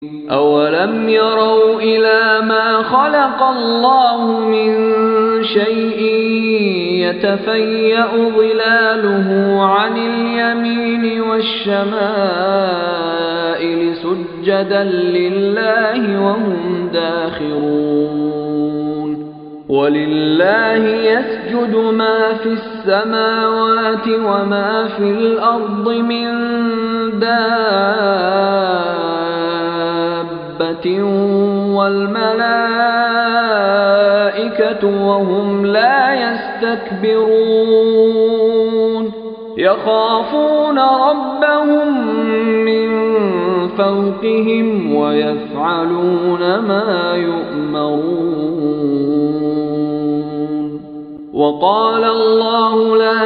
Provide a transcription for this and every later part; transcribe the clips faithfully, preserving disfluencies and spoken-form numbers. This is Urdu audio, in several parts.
أولم يروا إلى ما خلق الله من شيء يتفيأ ظلاله عن اليمين والشمائل سجدا لله وهم داخرون ولله يسجد ما في السماوات وما في الأرض من دابة والملائكة وهم لا يستكبرون يخافون ربهم من فوقهم ويفعلون ما يؤمرون وقال الله لا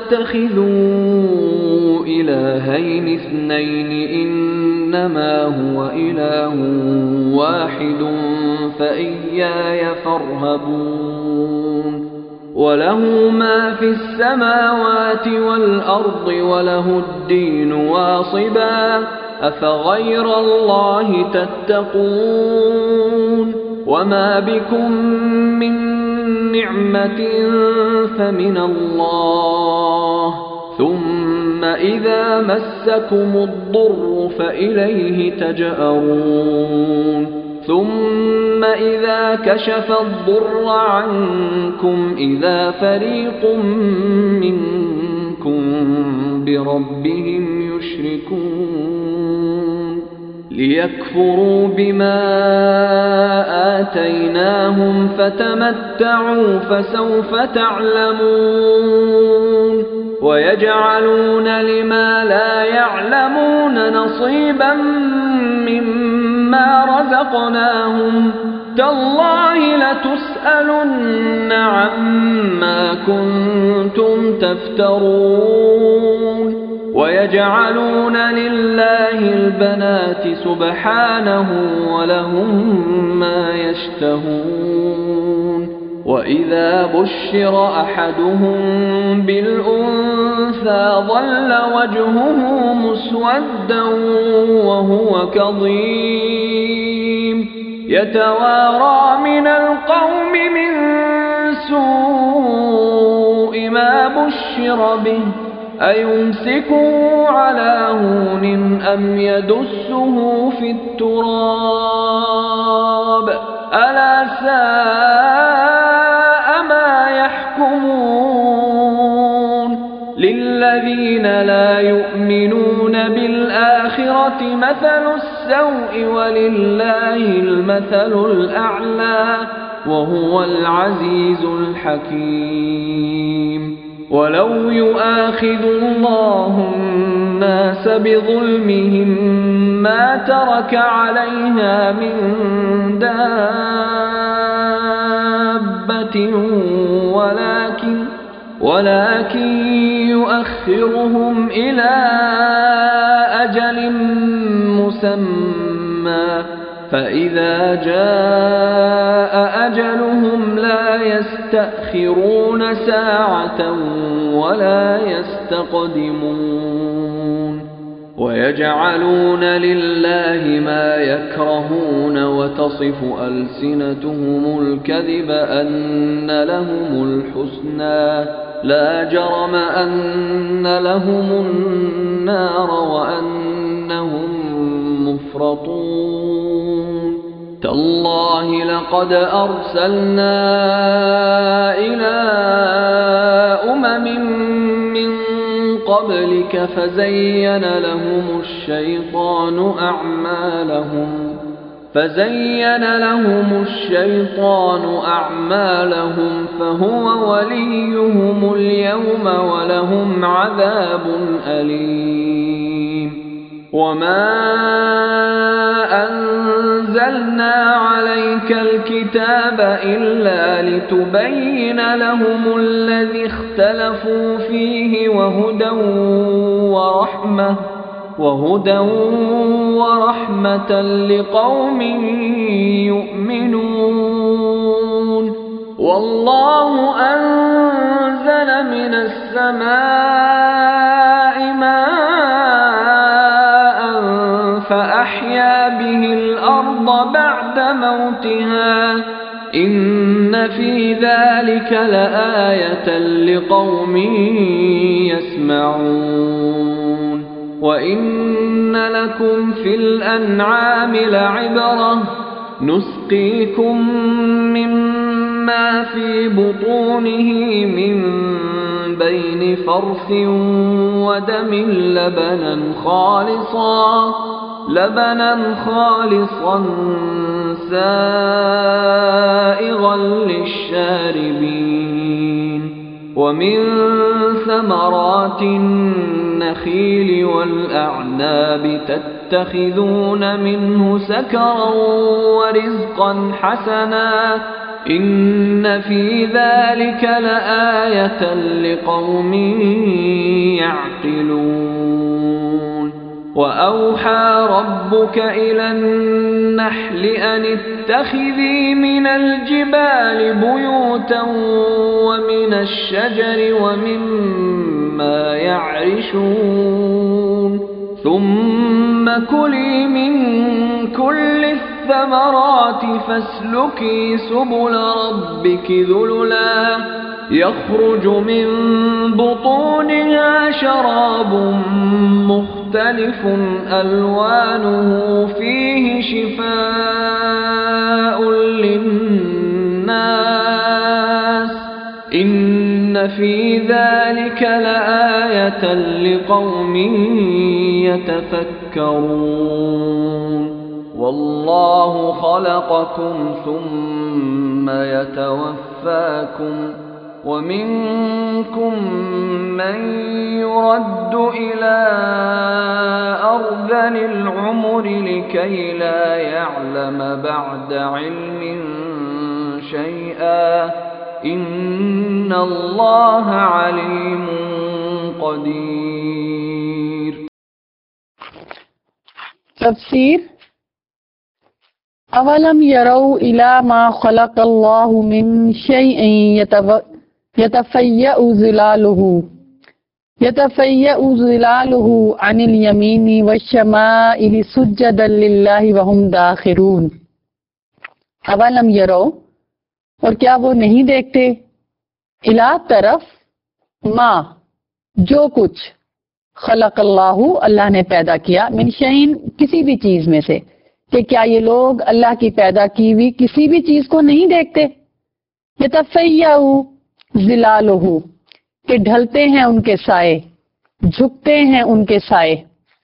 تتخذوا إلهين اثنين إنما هو إله واحد فإياي فارهبون وله ما في السماوات والأرض وله الدين واصبا أفغير الله تتقون وما بكم من نعمة فمن الله ثم إذا مسكم الضر فإليه تجأرون ثم إذا كشف الضر عنكم إذا فريق منكم بربهم يشركون ليكفروا بما آتيناهم فتمتعوا فسوف تعلمون ويجعلون لما لا يعلمون نصيبا مما رزقناهم تالله لتسألن عما كنتم تفترون ويجعلون لله البنات سبحانه ولهم ما يشتهون وإذا بشر أحدهم بالأنثى ظل وجهه مسودا وهو كظيم يتوارى من القوم من سوء ما بشر به أيمسكه على هون أم يدسه في التراب ألا ساء ما يحكمون للذين لا يؤمنون بالآخرة مثل السوء ولله المثل الأعلى وهو العزيز الحكيم ولو يؤاخذ الله الناس بظلمهم ما ترك عليها من دابة ولكن ولكن يؤخرهم إلى أجل مسمى فإذا جاء أجلهم لا يستأخرون ساعة ولا يستقدمون ويجعلون لله ما يكرهون وتصف ألسنتهم الكذب أن لهم الحسنى لا جرم أن لهم النار وأنهم مفرطون تالله لقد أرسلنا إلى أمم من قبلك فزين لهم الشيطان أعمالهم فزين لهم الشيطان أعمالهم فهو وليهم اليوم ولهم عذاب أليم وما أنزلنا عليك الكتاب إلا لتبين لهم الذي اختلفوا فيه وهدى ورحمة وهدى ورحمة لقوم يؤمنون والله أنزل من السماء ماء فأحيا به الأرض بعد موتها إن في ذلك لآية لقوم يسمعون وإن لكم في الأنعام لعبرة نسقيكم مما في بطونه من بين فرث ودم لبنا خالصا لبنا خالصا سائغا للشاربين ومن ثمرات النخيل والأعناب تتخذون منه سكرا ورزقا حسنا إن في ذلك لآية لقوم يعقلون وأوحى ربك إلى النحل أن اتخذي من الجبال بيوتا ومن الشجر ومما يعرشون ثم كلي من كل الثمرات فاسلكي سبل ربك ذللا يخرج من بطونها شراب مختلف ألوانه فيه شفاء للناس إن في ذلك لآية لقوم يتفكرون والله خلقكم ثم يتوفاكم ومنكم من يرد إلى أرذل العمر لكي لا يعلم بعد علم شيئا إن الله عليم قدير. تفسیر اولم یروا الی ما خلق اللہ من شیء یتفیأ ظلالہ یتفیأ ظلالہ عن الیمین والشمائل سجدا للہ وہم داخرون. اولم یروا، اور کیا وہ نہیں دیکھتے، الی طرف، ما جو کچھ، خلق اللہ اللہ نے پیدا کیا، من شیء کسی بھی چیز میں سے، کہ کیا یہ لوگ اللہ کی پیدا کی ہوئی کسی بھی چیز کو نہیں دیکھتے؟ یتفیأ ظلالہ، کہ ڈھلتے ہیں ان کے سائے، جھکتے ہیں ان کے سائے،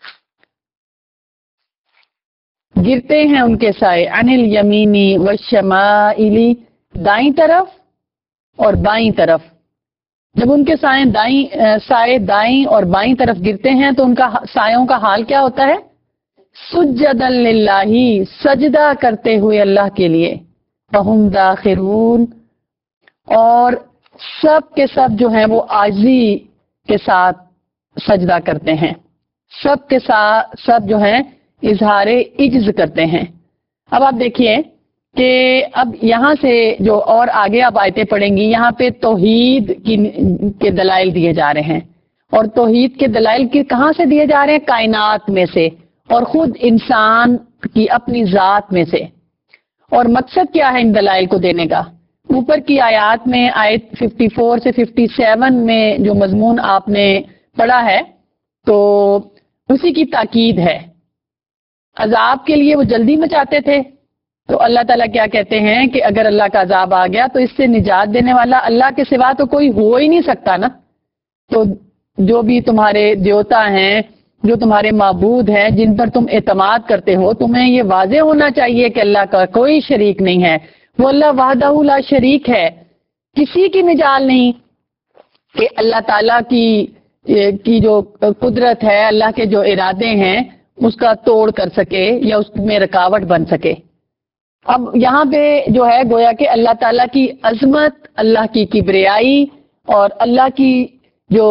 گرتے ہیں ان کے سائے، عن الیمینی والشمائلی، دائیں طرف اور بائیں طرف. جب ان کے سائے دائیں سائے دائیں اور بائیں طرف گرتے ہیں تو ان کا سایوں کا حال کیا ہوتا ہے؟ سجدا للہ، سجدہ کرتے ہوئے اللہ کے لیے، وہم داخرون، اور سب کے سب جو ہیں وہ عاجزی کے ساتھ سجدہ کرتے ہیں، سب کے ساتھ سب جو ہیں اظہار عجز کرتے ہیں. اب آپ دیکھیے کہ اب یہاں سے جو اور آگے آپ آیتیں پڑھیں گی، یہاں پہ توحید کی کے دلائل دیے جا رہے ہیں، اور توحید کے دلائل کی کہاں سے دیے جا رہے ہیں؟ کائنات میں سے، اور خود انسان کی اپنی ذات میں سے. اور مقصد کیا ہے ان دلائل کو دینے کا؟ اوپر کی آیات میں آیت چون سے سیون میں جو مضمون آپ نے پڑھا ہے تو اسی کی تاکید ہے. عذاب کے لیے وہ جلدی مچاتے تھے، تو اللہ تعالیٰ کیا کہتے ہیں کہ اگر اللہ کا عذاب آ گیا تو اس سے نجات دینے والا اللہ کے سوا تو کوئی ہو ہی نہیں سکتا نا. تو جو بھی تمہارے دیوتا ہیں، جو تمہارے معبود ہیں، جن پر تم اعتماد کرتے ہو، تمہیں یہ واضح ہونا چاہیے کہ اللہ کا کوئی شریک نہیں ہے، وہ اللہ وحدہ لا شریک ہے، کسی کی مجال نہیں کہ اللہ تعالیٰ کی کی جو قدرت ہے، اللہ کے جو ارادے ہیں اس کا توڑ کر سکے یا اس میں رکاوٹ بن سکے. اب یہاں پہ جو ہے گویا کہ اللہ تعالیٰ کی عظمت، اللہ کی کبریائی اور اللہ کی جو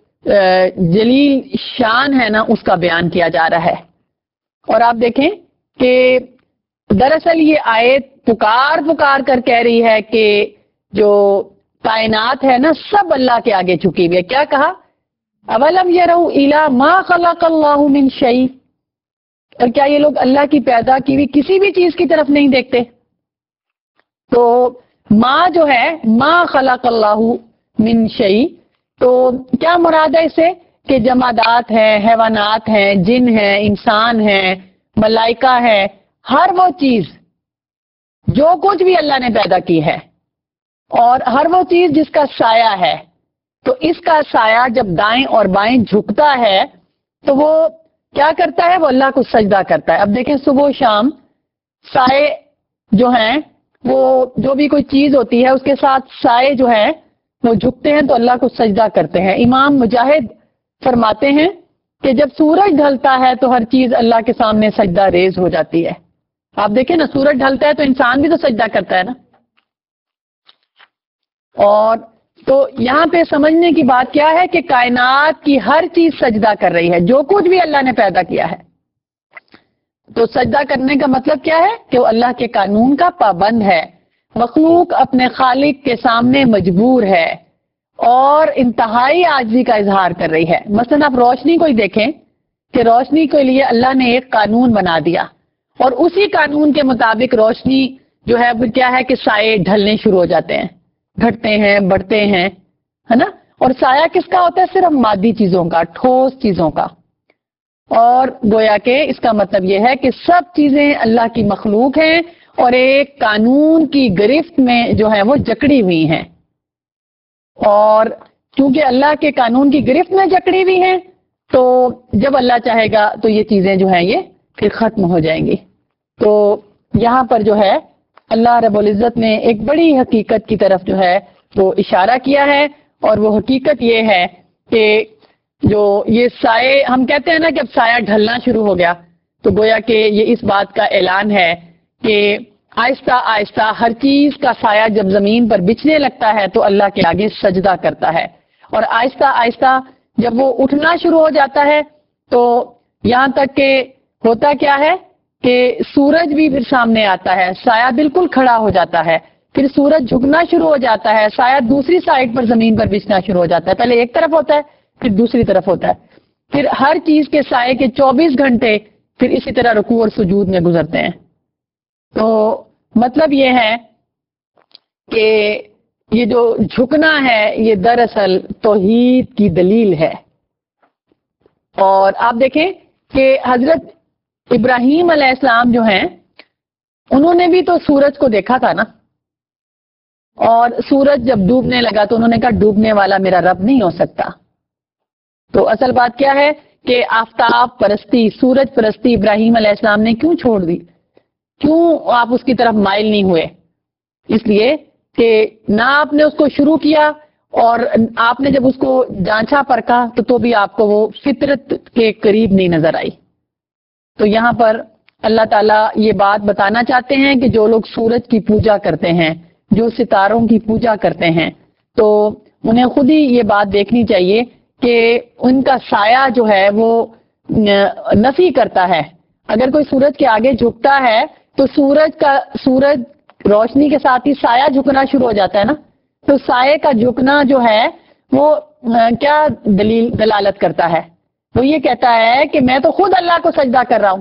جلیل شان ہے نا اس کا بیان کیا جا رہا ہے. اور آپ دیکھیں کہ دراصل یہ آیت پکار پکار کر کہہ رہی ہے کہ جو کائنات ہے نا سب اللہ کے آگے جھکی ہوئی ہے. کیا کہا؟ اولم یروا الی ما خلق اللہ من شیء، اور کیا یہ لوگ اللہ کی پیدا کی ہوئی کسی بھی چیز کی طرف نہیں دیکھتے؟ تو ماں جو ہے ما خلق اللہ من شیء، تو کیا مراد ہے اس سے کہ جمادات ہیں، حیوانات ہیں، جن ہیں، انسان ہیں، ملائکہ ہے، ہر وہ چیز جو کچھ بھی اللہ نے پیدا کی ہے، اور ہر وہ چیز جس کا سایہ ہے، تو اس کا سایہ جب دائیں اور بائیں جھکتا ہے تو وہ کیا کرتا ہے؟ وہ اللہ کو سجدہ کرتا ہے۔ اب دیکھیں صبح و شام سائے جو ہیں وہ جو بھی کوئی چیز ہوتی ہے اس کے ساتھ سائے جو ہے وہ جھکتے ہیں تو اللہ کو سجدہ کرتے ہیں۔ امام مجاہد فرماتے ہیں کہ جب سورج ڈھلتا ہے تو ہر چیز اللہ کے سامنے سجدہ ریز ہو جاتی ہے۔ آپ دیکھیں نا، سورج ڈھلتا ہے تو انسان بھی تو سجدہ کرتا ہے نا۔ اور تو یہاں پہ سمجھنے کی بات کیا ہے کہ کائنات کی ہر چیز سجدہ کر رہی ہے، جو کچھ بھی اللہ نے پیدا کیا ہے۔ تو سجدہ کرنے کا مطلب کیا ہے کہ وہ اللہ کے قانون کا پابند ہے۔ مخلوق اپنے خالق کے سامنے مجبور ہے اور انتہائی عاجزی کا اظہار کر رہی ہے۔ مثلا آپ روشنی کو ہی دیکھیں کہ روشنی کے لیے اللہ نے ایک قانون بنا دیا، اور اسی قانون کے مطابق روشنی جو ہے وہ کیا ہے کہ سائے ڈھلنے شروع ہو جاتے ہیں، گھٹتے ہیں، بڑھتے ہیں، ہے نا۔ اور سایہ کس کا ہوتا ہے؟ صرف مادی چیزوں کا، ٹھوس چیزوں کا۔ اور گویا کہ اس کا مطلب یہ ہے کہ سب چیزیں اللہ کی مخلوق ہیں اور ایک قانون کی گرفت میں جو ہے وہ جکڑی ہوئی ہیں، اور چونکہ اللہ کے قانون کی گرفت میں جکڑی ہوئی ہیں تو جب اللہ چاہے گا تو یہ چیزیں جو ہیں یہ پھر ختم ہو جائیں گی۔ تو یہاں پر جو ہے اللہ رب العزت نے ایک بڑی حقیقت کی طرف جو ہے وہ اشارہ کیا ہے، اور وہ حقیقت یہ ہے کہ جو یہ سائے ہم کہتے ہیں نا کہ اب سایہ ڈھلنا شروع ہو گیا، تو گویا کہ یہ اس بات کا اعلان ہے کہ آہستہ آہستہ ہر چیز کا سایہ جب زمین پر بچھنے لگتا ہے تو اللہ کے آگے سجدہ کرتا ہے، اور آہستہ آہستہ جب وہ اٹھنا شروع ہو جاتا ہے تو یہاں تک کہ ہوتا کیا ہے کہ سورج بھی پھر سامنے آتا ہے، سایہ بالکل کھڑا ہو جاتا ہے، پھر سورج جھکنا شروع ہو جاتا ہے، سایہ دوسری سائڈ پر زمین پر بچھنا شروع ہو جاتا ہے، پہلے ایک طرف ہوتا ہے پھر دوسری طرف ہوتا ہے، پھر ہر چیز کے سائے کے چوبیس گھنٹے پھر اسی طرح رکوع اور سجود میں گزرتے ہیں۔ تو مطلب یہ ہے کہ یہ جو جھکنا ہے یہ دراصل توحید کی دلیل ہے۔ اور آپ دیکھیں کہ حضرت ابراہیم علیہ السلام جو ہیں انہوں نے بھی تو سورج کو دیکھا تھا نا، اور سورج جب ڈوبنے لگا تو انہوں نے کہا ڈوبنے والا میرا رب نہیں ہو سکتا۔ تو اصل بات کیا ہے کہ آفتاب پرستی، سورج پرستی ابراہیم علیہ السلام نے کیوں چھوڑ دی؟ کیوں آپ اس کی طرف مائل نہیں ہوئے؟ اس لیے کہ نہ آپ نے اس کو شروع کیا، اور آپ نے جب اس کو جانچا پرکھا تو تو بھی آپ کو وہ فطرت کے قریب نہیں نظر آئی۔ تو یہاں پر اللہ تعالیٰ یہ بات بتانا چاہتے ہیں کہ جو لوگ سورج کی پوجا کرتے ہیں، جو ستاروں کی پوجا کرتے ہیں، تو انہیں خود ہی یہ بات دیکھنی چاہیے کہ ان کا سایہ جو ہے وہ نفی کرتا ہے۔ اگر کوئی سورج کے آگے جھکتا ہے تو سورج کا سورج روشنی کے ساتھ ہی سایہ جھکنا شروع ہو جاتا ہے نا، تو سائے کا جھکنا جو ہے وہ کیا دلیل دلالت کرتا ہے؟ وہ یہ کہتا ہے کہ میں تو خود اللہ کو سجدہ کر رہا ہوں،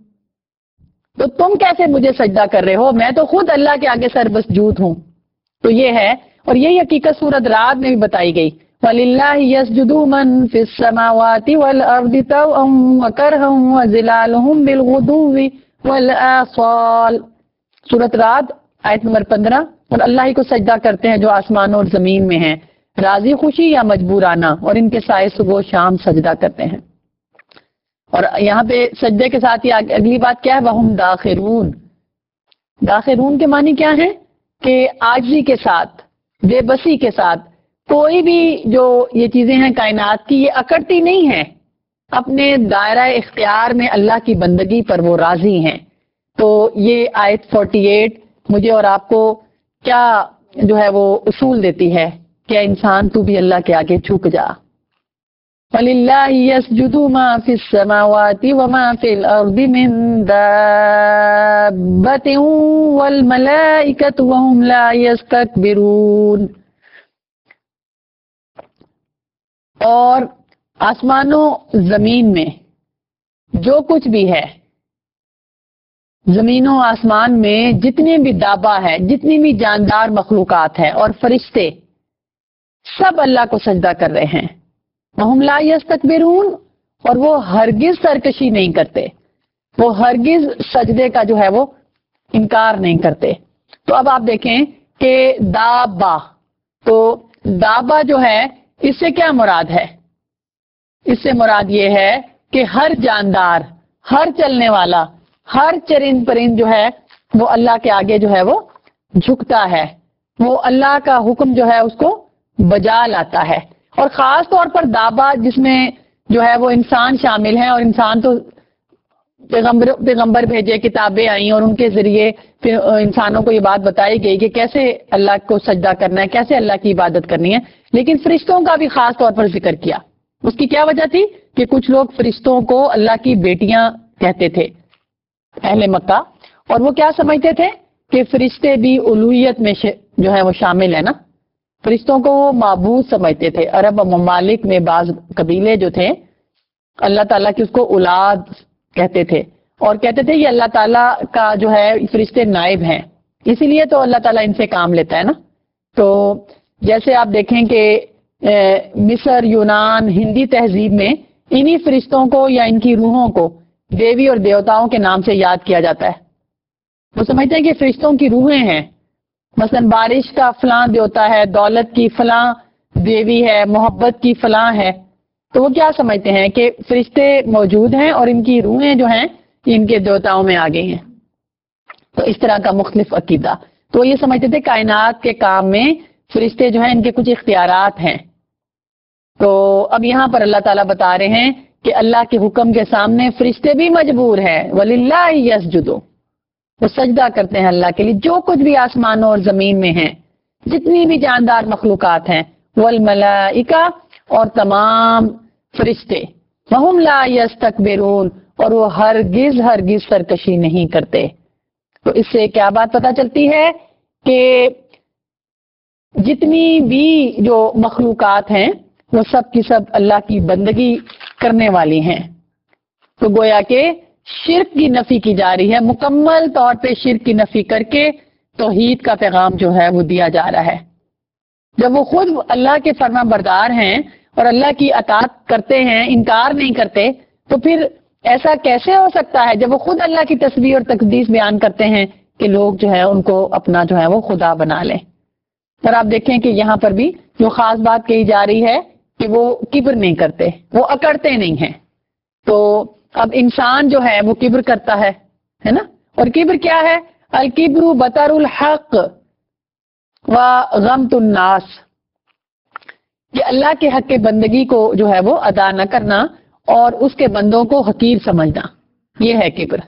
تو تم کیسے مجھے سجدہ کر رہے ہو؟ میں تو خود اللہ کے آگے سربسجود ہوں۔ تو یہ ہے، اور یہی حقیقت سورۃ رعد میں بھی بتائی گئی، وَلِلَّهِ يَسْجُدُ مَن فِي السَّمَاوَاتِ وَالْأَرْضِ طَوْعًا وَكَرْهًا وَظِلَالُهُم بِالْغُدُوِّ وَالْآصَالِ۔ سورۃ رعد آیت نمبر پندرہ، اور اللہ ہی کو سجدہ کرتے ہیں جو آسمانوں اور زمین میں ہیں، راضی خوشی یا مجبورانہ، اور ان کے سائے صبح و شام سجدہ کرتے ہیں۔ اور یہاں پہ سجدے کے ساتھ ہی اگلی بات کیا ہے؟ وَهُمْ دَاخِرُونَ۔ داخرون کے معنی کیا ہے؟ کہ عاجزی کے ساتھ، بے بسی کے ساتھ، کوئی بھی جو یہ چیزیں ہیں کائنات کی یہ اکڑتی نہیں ہیں، اپنے دائرہ اختیار میں اللہ کی بندگی پر وہ راضی ہیں۔ تو یہ آیت اڑتالیس مجھے اور آپ کو کیا جو ہے وہ اصول دیتی ہے کہ انسان تو بھی اللہ کے آگے جھک جا۔ وَلِلَّهِ يَسْجُدُ مَا فِي السَّمَاوَاتِ وَمَا فِي الْأَرْضِ مِن دَابَّةٍ وَالْمَلَائِكَةُ وَهُمْ لَا يَسْتَكْبِرُونَ۔ اور آسمانوں زمین میں جو کچھ بھی ہے زمین و آسمان میں جتنے بھی دابا ہے، جتنی بھی جاندار مخلوقات ہے اور فرشتے، سب اللہ کو سجدہ کر رہے ہیں. وَهُمْ لَا يَسْتَكْبِرُونَ، اور وہ ہرگز سرکشی نہیں کرتے، وہ ہرگز سجدے کا جو ہے وہ انکار نہیں کرتے. تو اب آپ دیکھیں کہ دابا، تو دابا جو ہے اس سے کیا مراد ہے؟ اس سے مراد یہ ہے کہ ہر جاندار، ہر چلنے والا، ہر چرند پرند جو ہے وہ اللہ کے آگے جو ہے وہ جھکتا ہے، وہ اللہ کا حکم جو ہے اس کو بجا لاتا ہے. اور خاص طور پر دابا جس میں جو ہے وہ انسان شامل ہیں، اور انسان تو پیغمبر پیغمبر بھیجے، کتابیں آئیں اور ان کے ذریعے پھر انسانوں کو یہ بات بتائی گئی کہ کیسے اللہ کو سجدہ کرنا ہے، کیسے اللہ کی عبادت کرنی ہے. لیکن فرشتوں کا بھی خاص طور پر ذکر کیا. اس کی کیا وجہ تھی؟ کہ کچھ لوگ فرشتوں کو اللہ کی بیٹیاں کہتے تھے، اہل مکہ، اور وہ کیا سمجھتے تھے کہ فرشتے بھی الوہیت میں جو ہے وہ شامل ہے نا. فرشتوں کو وہ معبود سمجھتے تھے. عرب و ممالک میں بعض قبیلے جو تھے اللہ تعالیٰ کی اس کو اولاد کہتے تھے، اور کہتے تھے یہ اللہ تعالیٰ کا جو ہے فرشتے نائب ہیں، اسی لیے تو اللہ تعالیٰ ان سے کام لیتا ہے نا. تو جیسے آپ دیکھیں کہ مصر، یونان، ہندی تہذیب میں انہی فرشتوں کو یا ان کی روحوں کو دیوی اور دیوتاؤں کے نام سے یاد کیا جاتا ہے. وہ سمجھتے ہیں کہ فرشتوں کی روحیں ہیں، مثلا بارش کا فلاں دیوتا ہے، دولت کی فلاں دیوی ہے، محبت کی فلاں ہے. تو وہ کیا سمجھتے ہیں کہ فرشتے موجود ہیں اور ان کی روحیں جو ہیں ان کے دیوتاؤں میں آ گئی ہیں. تو اس طرح کا مختلف عقیدہ. تو یہ سمجھتے تھے کائنات کے کام میں فرشتے جو ہیں ان کے کچھ اختیارات ہیں. تو اب یہاں پر اللہ تعالیٰ بتا رہے ہیں کہ اللہ کے حکم کے سامنے فرشتے بھی مجبور ہیں. وَلِلَّهِ يَسْجُدُ، وہ سجدہ کرتے ہیں اللہ کے لیے، جو کچھ بھی آسمانوں اور زمین میں ہیں، جتنی بھی جاندار مخلوقات ہیں. وَالْمَلَائِكَةُ، اور تمام فرشتے. وَهُمْ لَا يَسْتَكْبِرُونَ، اور وہ ہرگز ہرگز سرکشی نہیں کرتے. تو اس سے کیا بات پتہ چلتی ہے کہ جتنی بھی جو مخلوقات ہیں وہ سب کی سب اللہ کی بندگی کرنے والی ہیں. تو گویا کہ شرک کی نفی کی جا رہی ہے، مکمل طور پہ شرک کی نفی کر کے توحید کا پیغام جو ہے وہ دیا جا رہا ہے. جب وہ خود اللہ کے فرما بردار ہیں اور اللہ کی اطاعت کرتے ہیں، انکار نہیں کرتے، تو پھر ایسا کیسے ہو سکتا ہے جب وہ خود اللہ کی تسبیح اور تقدیس بیان کرتے ہیں کہ لوگ جو ہے ان کو اپنا جو ہے وہ خدا بنا لیں. اور آپ دیکھیں کہ یہاں پر بھی جو خاص بات کہی جا رہی ہے کہ وہ کبر نہیں کرتے، وہ اکڑتے نہیں ہیں. تو اب انسان جو ہے وہ کبر کرتا ہے ہے نا. اور کبر کیا ہے؟ الکبر بطر الحق و غمت الناس، کہ اللہ کے حق کے بندگی کو جو ہے وہ ادا نہ کرنا اور اس کے بندوں کو حقیر سمجھنا، یہ ہے کبر،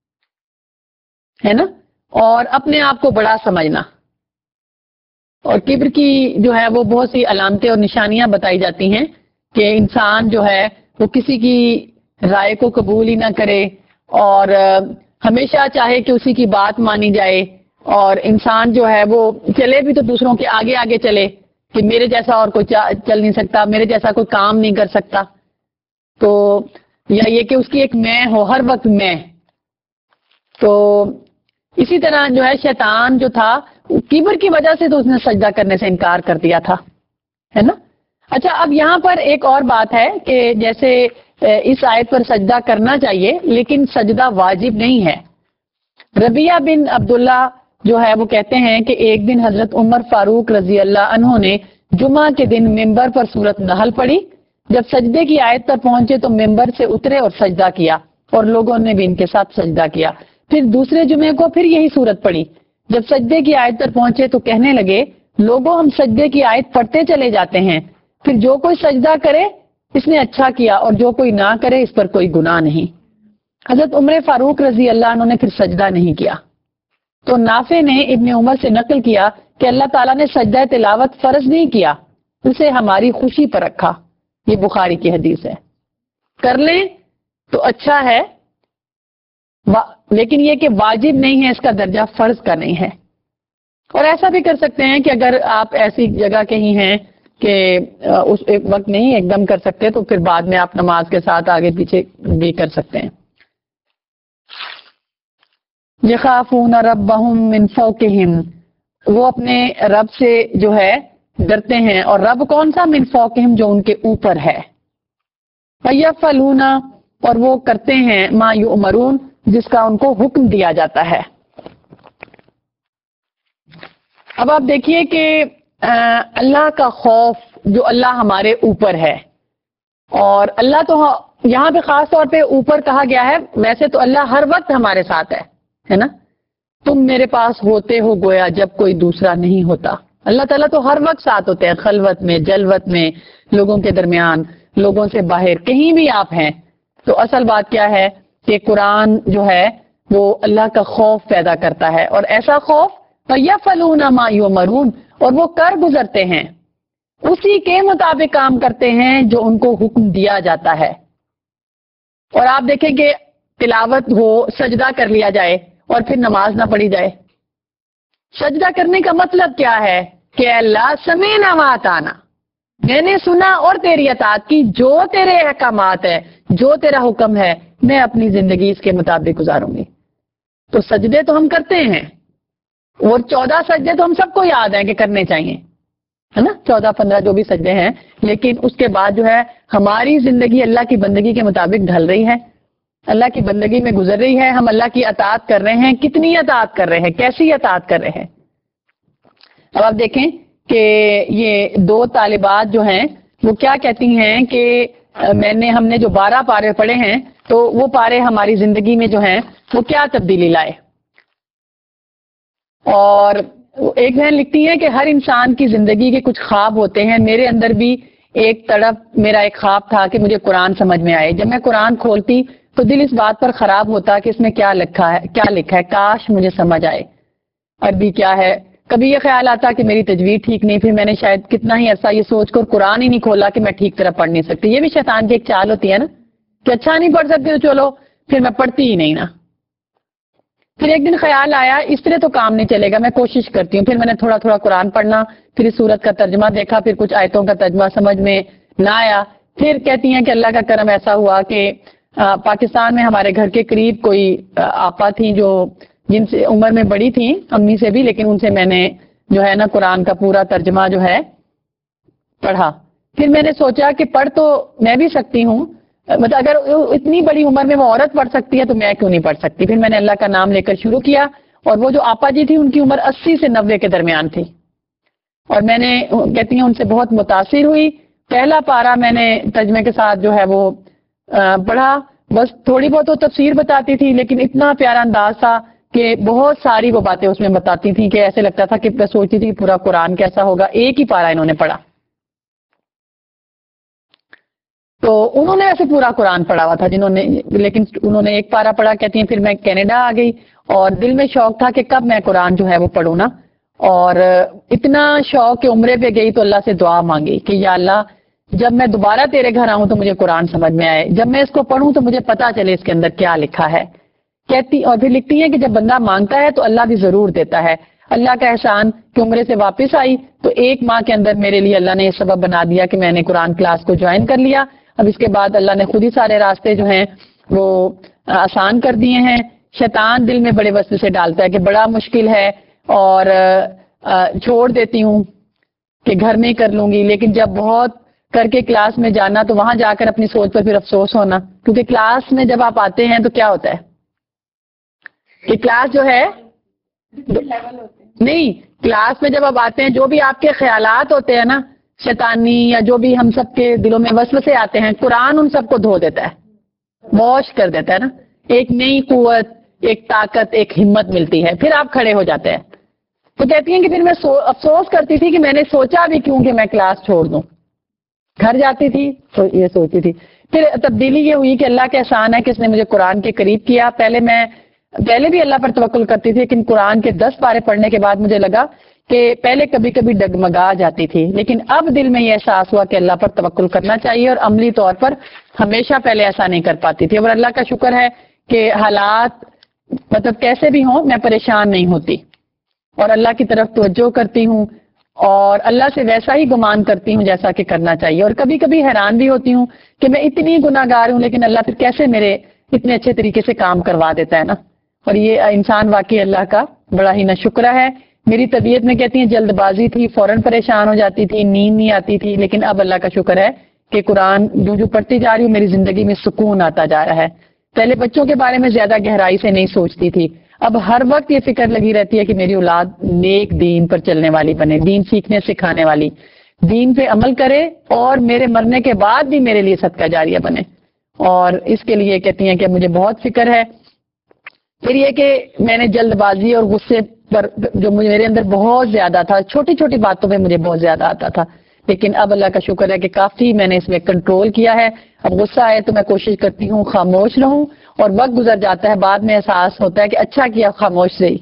ہے نا. اور اپنے آپ کو بڑا سمجھنا. اور کبر کی جو ہے وہ بہت سی علامتیں اور نشانیاں بتائی جاتی ہیں کہ انسان جو ہے وہ کسی کی رائے کو قبول ہی نہ کرے اور ہمیشہ چاہے کہ اسی کی بات مانی جائے، اور انسان جو ہے وہ چلے بھی تو دوسروں کے آگے آگے چلے کہ میرے جیسا اور کوئی چل نہیں سکتا، میرے جیسا کوئی کام نہیں کر سکتا. تو یا یہ کہ اس کی ایک میں ہو، ہر وقت میں. تو اسی طرح جو ہے شیطان جو تھا کبر کی وجہ سے تو اس نے سجدہ کرنے سے انکار کر دیا تھا، ہے نا. اچھا، اب یہاں پر ایک اور بات ہے کہ جیسے اس آیت پر سجدہ کرنا چاہیے لیکن سجدہ واجب نہیں ہے. ربیہ بن عبداللہ جو ہے وہ کہتے ہیں کہ ایک دن حضرت عمر فاروق رضی اللہ عنہ نے جمعہ کے دن ممبر پر سورۃ نحل پڑھی. جب سجدے کی آیت پر پہنچے تو ممبر سے اترے اور سجدہ کیا، اور لوگوں نے بھی ان کے ساتھ سجدہ کیا. پھر دوسرے جمعے کو پھر یہی سورت پڑھی. جب سجدے کی آیت پر پہنچے تو کہنے لگے، لوگوں ہم سجدے کی آیت پڑھتے چلے جاتے ہیں، پھر جو کوئی سجدہ کرے اس نے اچھا کیا اور جو کوئی نہ کرے اس پر کوئی گناہ نہیں. حضرت عمر فاروق رضی اللہ عنہ نے پھر سجدہ نہیں کیا. تو نافع نے ابن عمر سے نقل کیا کہ اللہ تعالیٰ نے سجدہ تلاوت فرض نہیں کیا، اسے ہماری خوشی پر رکھا. یہ بخاری کی حدیث ہے. کر لیں تو اچھا ہے، لیکن یہ کہ واجب نہیں ہے، اس کا درجہ فرض کا نہیں ہے. اور ایسا بھی کر سکتے ہیں کہ اگر آپ ایسی جگہ کہیں ہیں کہ اس ایک وقت نہیں ایک دم کر سکتے تو پھر بعد میں آپ نماز کے ساتھ آگے پیچھے بھی کر سکتے ہیں. یخافون ربہم من فوقہم، وہ اپنے رب سے جو ہے ڈرتے ہیں، اور رب کون سا؟ من فوقہم، جو ان کے اوپر ہے. فیفعلون، اور وہ کرتے ہیں ما یؤمرون، جس کا ان کو حکم دیا جاتا ہے. اب آپ دیکھیے کہ اللہ کا خوف جو اللہ ہمارے اوپر ہے، اور اللہ تو یہاں پہ خاص طور پہ اوپر کہا گیا ہے، ویسے تو اللہ ہر وقت ہمارے ساتھ ہے ہے نا. تم میرے پاس ہوتے ہو گویا جب کوئی دوسرا نہیں ہوتا. اللہ تعالیٰ تو ہر وقت ساتھ ہوتے ہیں، خلوت میں، جلوت میں، لوگوں کے درمیان، لوگوں سے باہر، کہیں بھی آپ ہیں. تو اصل بات کیا ہے کہ قرآن جو ہے وہ اللہ کا خوف پیدا کرتا ہے، اور ایسا خوف فَيَفْعَلُونَ مَا يُؤْمَرُونَ، اور وہ کر گزرتے ہیں، اسی کے مطابق کام کرتے ہیں جو ان کو حکم دیا جاتا ہے. اور آپ دیکھیں کہ تلاوت ہو، سجدہ کر لیا جائے اور پھر نماز نہ پڑھی جائے. سجدہ کرنے کا مطلب کیا ہے کہ اللہ سمینا واتانا، میں نے سنا اور تیری اطاعت کی، جو تیرے احکامات ہے، جو تیرا حکم ہے، میں اپنی زندگی اس کے مطابق گزاروں گی. تو سجدے تو ہم کرتے ہیں، اور چودہ سجدے تو ہم سب کو یاد ہیں کہ کرنے چاہیے، ہے نا، چودہ پندرہ جو بھی سجدے ہیں. لیکن اس کے بعد جو ہے ہماری زندگی اللہ کی بندگی کے مطابق ڈھل رہی ہے، اللہ کی بندگی میں گزر رہی ہے، ہم اللہ کی اطاعت کر رہے ہیں. کتنی اطاعت کر رہے ہیں، کیسی اطاعت کر رہے ہیں. اب آپ دیکھیں کہ یہ دو طالبات جو ہیں وہ کیا کہتی ہیں کہ میں نے ہم نے جو بارہ پارے پڑھے ہیں تو وہ پارے ہماری زندگی میں جو ہیں وہ کیا تبدیلی لائے. اور ایک بہن لکھتی ہے کہ ہر انسان کی زندگی کے کچھ خواب ہوتے ہیں، میرے اندر بھی ایک تڑپ، میرا ایک خواب تھا کہ مجھے قرآن سمجھ میں آئے. جب میں قرآن کھولتی تو دل اس بات پر خراب ہوتا کہ اس میں کیا لکھا ہے کیا لکھا ہے کاش مجھے سمجھ آئے، عربی کیا ہے. کبھی یہ خیال آتا کہ میری تجوید ٹھیک نہیں، پھر میں نے شاید کتنا ہی عرصہ یہ سوچ کر قرآن ہی نہیں کھولا کہ میں ٹھیک طرح پڑھ نہیں سکتی. یہ بھی شیطان کی ایک چال ہوتی ہے نا کہ اچھا نہیں پڑھ سکتی تو چلو پھر میں پڑھتی ہی نہیں نا. پھر ایک دن خیال آیا اس طرح تو کام نہیں چلے گا، میں کوشش کرتی ہوں. پھر میں نے تھوڑا تھوڑا قرآن پڑھنا، پھر اس سورت کا ترجمہ دیکھا، پھر کچھ آیتوں کا ترجمہ سمجھ میں نہ آیا. پھر کہتی ہیں کہ اللہ کا کرم ایسا ہوا کہ پاکستان میں ہمارے گھر کے قریب کوئی آپا تھیں جو جن سے عمر میں بڑی تھیں امی سے بھی، لیکن ان سے میں نے جو ہے نا قرآن کا پورا ترجمہ جو ہے پڑھا. پھر میں نے سوچا کہ پڑھ تو میں بھی سکتی ہوں، مطلب اگر اتنی بڑی عمر میں وہ عورت پڑھ سکتی ہے تو میں کیوں نہیں پڑھ سکتی. پھر میں نے اللہ کا نام لے کر شروع کیا، اور وہ جو آپا جی تھی ان کی عمر اسی سے نوے کے درمیان تھی، اور میں نے کہتی ہیں ان سے بہت متاثر ہوئی. پہلا پارا میں نے ترجمے کے ساتھ جو ہے وہ پڑھا، بس تھوڑی بہت وہ تفسیر بتاتی تھی لیکن اتنا پیارا انداز تھا کہ بہت ساری وہ باتیں اس میں بتاتی تھیں کہ ایسے لگتا تھا کہ میں سوچتی تھی کہ پورا قرآن کیسا ہوگا. ایک ہی پارا انہوں نے پڑھا، تو انہوں نے ایسے پورا قرآن پڑھا ہوا تھا جنہوں نے، لیکن انہوں نے ایک پارا پڑھا. کہتی ہیں پھر میں کینیڈا آ گئی اور دل میں شوق تھا کہ کب میں قرآن جو ہے وہ پڑھوں نا، اور اتنا شوق کہ عمرے پہ گئی تو اللہ سے دعا مانگی کہ یا اللہ جب میں دوبارہ تیرے گھر آؤں تو مجھے قرآن سمجھ میں آئے، جب میں اس کو پڑھوں تو مجھے پتا چلے اس کے اندر کیا لکھا ہے. کہتی اور پھر لکھتی ہیں کہ جب بندہ مانگتا ہے تو اللہ بھی ضرور دیتا ہے. اللہ کا احسان کہ عمرے سے واپس آئی تو ایک ماہ کے اندر میرے لیے اللہ نے یہ سبب بنا دیا کہ میں نے قرآن کلاس کو جوائن کر لیا. اب اس کے بعد اللہ نے خود ہی سارے راستے جو ہیں وہ آسان کر دیے ہیں. شیطان دل میں بڑے وسوسے سے ڈالتا ہے کہ بڑا مشکل ہے اور چھوڑ دیتی ہوں کہ گھر میں ہی کر لوں گی، لیکن جب بہت کر کے کلاس میں جانا تو وہاں جا کر اپنی سوچ پر پھر افسوس ہونا. کیونکہ کلاس میں جب آپ آتے ہیں تو کیا ہوتا ہے کہ کلاس جو ہے نہیں، کلاس میں جب آپ آتے ہیں جو بھی آپ کے خیالات ہوتے ہیں نا شیطانی یا جو بھی ہم سب کے دلوں میں وسوسے آتے ہیں، قرآن ان سب کو دھو دیتا ہے، واش کر دیتا ہے نا. ایک نئی قوت، ایک طاقت، ایک ہمت ملتی ہے، پھر آپ کھڑے ہو جاتے ہیں. تو کہتی ہیں کہ پھر میں افسوس کرتی تھی کہ میں نے سوچا بھی کیوں کہ میں کلاس چھوڑ دوں. گھر جاتی تھی تو یہ سوچتی تھی. پھر تبدیلی یہ ہوئی کہ اللہ کے احسان ہے کہ اس نے مجھے قرآن کے قریب کیا. پہلے میں پہلے بھی اللہ پر توکل کرتی تھی، لیکن قرآن کے دس پارے پڑھنے کے بعد مجھے لگا کہ پہلے کبھی کبھی ڈگمگا جاتی تھی، لیکن اب دل میں یہ احساس ہوا کہ اللہ پر توکل کرنا چاہیے، اور عملی طور پر ہمیشہ پہلے ایسا نہیں کر پاتی تھی. اور اللہ کا شکر ہے کہ حالات مطلب کیسے بھی ہوں میں پریشان نہیں ہوتی اور اللہ کی طرف توجہ کرتی ہوں اور اللہ سے ویسا ہی گمان کرتی ہوں جیسا کہ کرنا چاہیے. اور کبھی کبھی حیران بھی ہوتی ہوں کہ میں اتنی گناہ گار ہوں لیکن اللہ پھر کیسے میرے اتنے اچھے طریقے سے کام کروا دیتا ہے نا. اور یہ انسان واقعی اللہ کا بڑا ہی ناشکرا ہے. میری طبیعت میں کہتی ہیں جلد بازی تھی، فوراً پریشان ہو جاتی تھی، نیند نہیں آتی تھی، لیکن اب اللہ کا شکر ہے کہ قرآن جو جو پڑھتی جا رہی ہوں میری زندگی میں سکون آتا جا رہا ہے. پہلے بچوں کے بارے میں زیادہ گہرائی سے نہیں سوچتی تھی، اب ہر وقت یہ فکر لگی رہتی ہے کہ میری اولاد نیک دین پر چلنے والی بنے، دین سیکھنے سکھانے والی، دین پہ عمل کرے اور میرے مرنے کے بعد بھی میرے لیے صدقہ جاریہ بنے. اور اس کے لیے کہتی ہیں کہ مجھے بہت فکر ہے. پھر یہ کہ میں نے جلد بازی اور غصے پر جو میرے اندر بہت زیادہ تھا، چھوٹی چھوٹی باتوں پہ مجھے بہت زیادہ آتا تھا، لیکن اب اللہ کا شکر ہے کہ کافی میں نے اس میں کنٹرول کیا ہے. اب غصہ آئے تو میں کوشش کرتی ہوں خاموش رہوں، اور وقت گزر جاتا ہے بعد میں احساس ہوتا ہے کہ اچھا کیا خاموش رہی.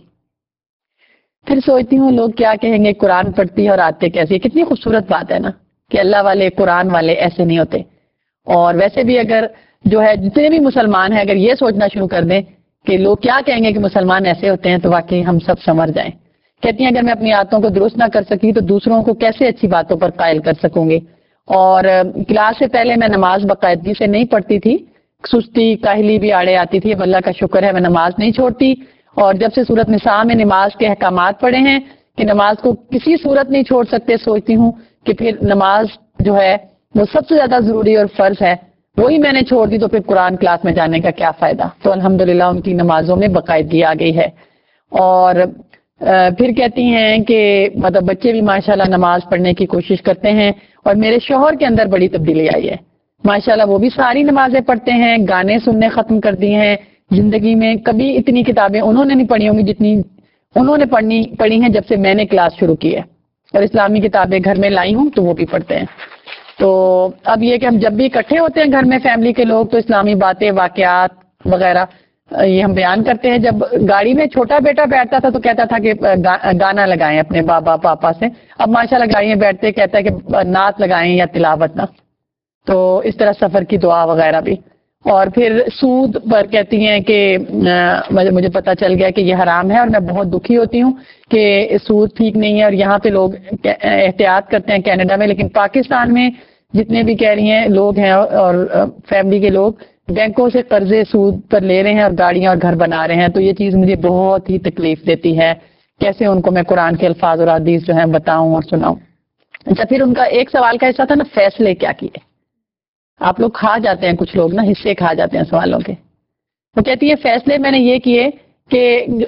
پھر سوچتی ہوں لوگ کیا کہیں گے، قرآن پڑھتی ہے اور آتے کیسی. کتنی خوبصورت بات ہے نا کہ اللہ والے قرآن والے ایسے نہیں ہوتے. اور ویسے بھی اگر جو ہے جتنے بھی مسلمان ہیں اگر یہ سوچنا شروع کر دیں کہ لوگ کیا کہیں گے کہ مسلمان ایسے ہوتے ہیں، تو واقعی ہم سب سنور جائیں. کہتی ہیں اگر میں اپنی عادتوں کو درست نہ کر سکی تو دوسروں کو کیسے اچھی باتوں پر قائل کر سکوں گی. اور کلاس سے پہلے میں نماز باقاعدگی سے نہیں پڑھتی تھی، سستی کاہلی بھی آڑے آتی تھی. اب اللہ کا شکر ہے میں نماز نہیں چھوڑتی، اور جب سے سورۃ نساء میں نماز کے احکامات پڑھے ہیں کہ نماز کو کسی صورت نہیں چھوڑ سکتے، سوچتی ہوں کہ پھر نماز جو ہے وہ سب سے زیادہ ضروری اور فرض ہے، وہی میں نے چھوڑ دی تو پھر قرآن کلاس میں جانے کا کیا فائدہ. تو الحمدللہ ان کی نمازوں میں باقاعدگی آ گئی ہے. اور پھر کہتی ہیں کہ مطلب بچے بھی ماشاءاللہ نماز پڑھنے کی کوشش کرتے ہیں، اور میرے شوہر کے اندر بڑی تبدیلی آئی ہے ماشاءاللہ. وہ بھی ساری نمازیں پڑھتے ہیں، گانے سننے ختم کر دی ہیں. زندگی میں کبھی اتنی کتابیں انہوں نے نہیں پڑھی ہوں گی جتنی انہوں نے پڑھنی پڑھی ہیں جب سے میں نے کلاس شروع کی ہے. اور اسلامی کتابیں گھر میں لائی ہوں تو وہ بھی پڑھتے ہیں. تو اب یہ کہ ہم جب بھی اکٹھے ہوتے ہیں گھر میں فیملی کے لوگ تو اسلامی باتیں واقعات وغیرہ یہ ہم بیان کرتے ہیں. جب گاڑی میں چھوٹا بیٹا بیٹھتا تھا تو کہتا تھا کہ گانا لگائیں اپنے بابا پاپا سے. اب ماشاءاللہ گاڑی میں بیٹھتے کہتا ہے کہ نعت لگائیں یا تلاوت نہ. تو اس طرح سفر کی دعا وغیرہ بھی. اور پھر سود پر کہتی ہیں کہ مجھے پتہ چل گیا کہ یہ حرام ہے اور میں بہت دکھی ہوتی ہوں کہ سود ٹھیک نہیں ہے. اور یہاں پہ لوگ احتیاط کرتے ہیں کینیڈا میں، لیکن پاکستان میں جتنے بھی کہہ رہی ہیں لوگ ہیں اور فیملی کے لوگ بینکوں سے قرضے سود پر لے رہے ہیں اور گاڑیاں اور گھر بنا رہے ہیں. تو یہ چیز مجھے بہت ہی تکلیف دیتی ہے. کیسے ان کو میں قرآن کے الفاظ اور حدیث جو ہیں بتاؤں اور سناؤں. اچھا پھر ان کا ایک سوال کا حصہ تھا نا فیصلے کیا کیے. آپ لوگ کھا جاتے ہیں، کچھ لوگ نا حصے کھا جاتے ہیں سوالوں کے. وہ کہتی ہے فیصلے میں نے یہ کیے کہ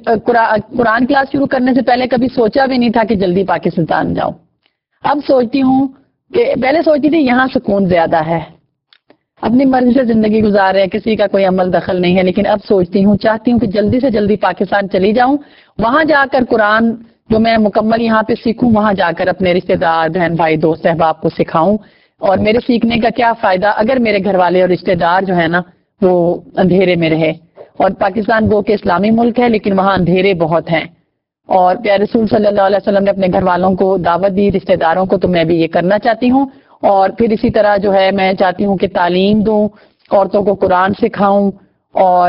قرآن کلاس شروع کرنے سے پہلے کبھی سوچا بھی نہیں تھا کہ جلدی پاکستان جاؤں. اب سوچتی ہوں کہ پہلے سوچتی تھی یہاں سکون زیادہ ہے، اپنی مرضی سے زندگی گزار رہے ہیں، کسی کا کوئی عمل دخل نہیں ہے. لیکن اب سوچتی ہوں چاہتی ہوں کہ جلدی سے جلدی پاکستان چلی جاؤں، وہاں جا کر قرآن جو میں مکمل یہاں پہ سیکھوں وہاں جا کر اپنے رشتہ دار بہن بھائی دوست احباب کو سکھاؤں. اور میرے سیکھنے کا کیا فائدہ اگر میرے گھر والے اور رشتہ دار جو ہے نا وہ اندھیرے میں رہے. اور پاکستان وہ کہ اسلامی ملک ہے لیکن وہاں اندھیرے بہت ہیں. اور پیارے رسول صلی اللہ علیہ وسلم نے اپنے گھر والوں کو دعوت دی، رشتہ داروں کو، تو میں بھی یہ کرنا چاہتی ہوں. اور پھر اسی طرح جو ہے میں چاہتی ہوں کہ تعلیم دوں، عورتوں کو قرآن سکھاؤں، اور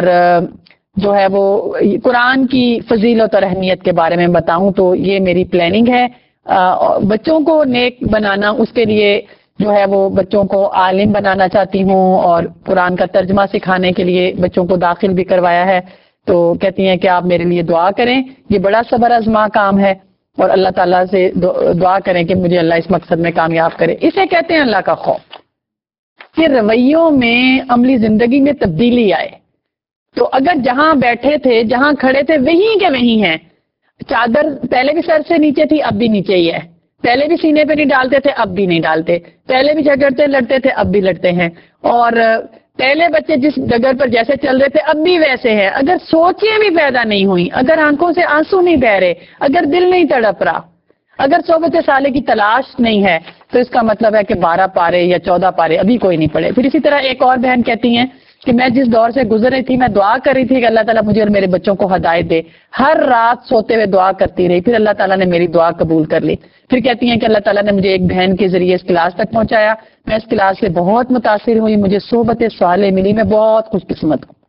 جو ہے وہ قرآن کی فضیلت اور اہمیت کے بارے میں بتاؤں. تو یہ میری پلاننگ ہے. بچوں کو نیک بنانا، اس کے لیے جو ہے وہ بچوں کو عالم بنانا چاہتی ہوں، اور قرآن کا ترجمہ سکھانے کے لیے بچوں کو داخل بھی کروایا ہے. تو کہتی ہیں کہ آپ میرے لیے دعا کریں، یہ بڑا صبر آزما کام ہے، اور اللہ تعالیٰ سے دعا کریں کہ مجھے اللہ اس مقصد میں کامیاب کرے. اسے کہتے ہیں اللہ کا خوف. کہ رویوں میں عملی زندگی میں تبدیلی آئے. تو اگر جہاں بیٹھے تھے جہاں کھڑے تھے وہیں کے وہیں ہیں. چادر پہلے بھی سر سے نیچے تھی اب بھی نیچے ہی ہے. پہلے بھی سینے پہ نہیں ڈالتے تھے اب بھی نہیں ڈالتے. پہلے بھی جھگڑتے لڑتے تھے اب بھی لڑتے ہیں. اور پہلے بچے جس ڈگر پر جیسے چل رہے تھے اب بھی ویسے ہیں. اگر سوچیں بھی پیدا نہیں ہوئی، اگر آنکھوں سے آنسو نہیں بہ رہے، اگر دل نہیں تڑپ رہا، اگر صحبت صالح کی تلاش نہیں ہے، تو اس کا مطلب ہے کہ بارہ پارے یا چودہ پارے ابھی کوئی نہیں پڑے. پھر اسی طرح ایک اور بہن کہتی ہیں کہ میں جس دور سے گزر رہی تھی میں دعا کر رہی تھی کہ اللہ تعالیٰ مجھے اور میرے بچوں کو ہدایت دے. ہر رات سوتے ہوئے دعا کرتی رہی، پھر اللہ تعالیٰ نے میری دعا قبول کر لی. پھر کہتی ہیں کہ اللہ تعالیٰ نے مجھے ایک بہن کے ذریعے اس کلاس تک پہنچایا. میں اس کلاس سے بہت متاثر ہوئی، مجھے صحبت صالح ملی، میں بہت خوش قسمت ہوں.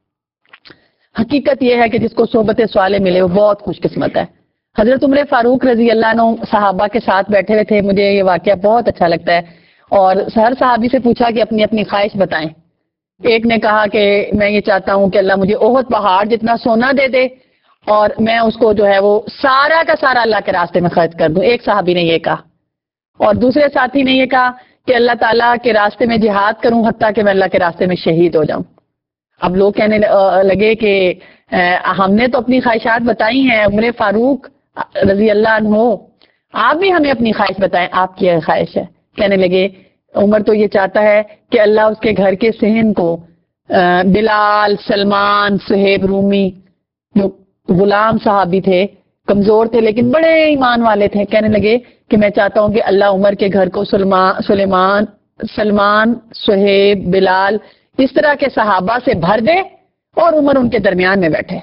حقیقت یہ ہے کہ جس کو صحبت صالح ملے وہ بہت خوش قسمت ہے. حضرت عمر فاروق رضی اللہ عنہ صحابہ کے ساتھ بیٹھے ہوئے تھے. مجھے یہ واقعہ بہت اچھا لگتا ہے. اور ہر صحابی سے پوچھا کہ اپنی اپنی خواہش بتائیں. ایک نے کہا کہ میں یہ چاہتا ہوں کہ اللہ مجھے احد پہاڑ جتنا سونا دے دے. اور میں اس کو جو ہے وہ سارا کا سارا اللہ کے راستے میں خرچ کر دوں. ایک صحابی نے یہ کہا. اور دوسرے ساتھی نے یہ کہا کہ اللہ تعالیٰ کے راستے میں جہاد کروں حتیٰ کہ میں اللہ کے راستے میں شہید ہو جاؤں. اب لوگ کہنے لگے کہ ہم نے تو اپنی خواہشات بتائی ہیں، عمر فاروق رضی اللہ عنہ آپ بھی ہمیں اپنی خواہش بتائیں، آپ کی خواہش ہے. کہنے لگے عمر تو یہ چاہتا ہے کہ اللہ اس کے گھر کے صحن کو بلال، سلمان، صہیب رومی جو غلام صحابی تھے، کمزور تھے لیکن بڑے ایمان والے تھے، کہنے لگے کہ میں چاہتا ہوں کہ اللہ عمر کے گھر کو سلمان سلیمان سلمان صہیب، بلال اس طرح کے صحابہ سے بھر دے اور عمر ان کے درمیان میں بیٹھے.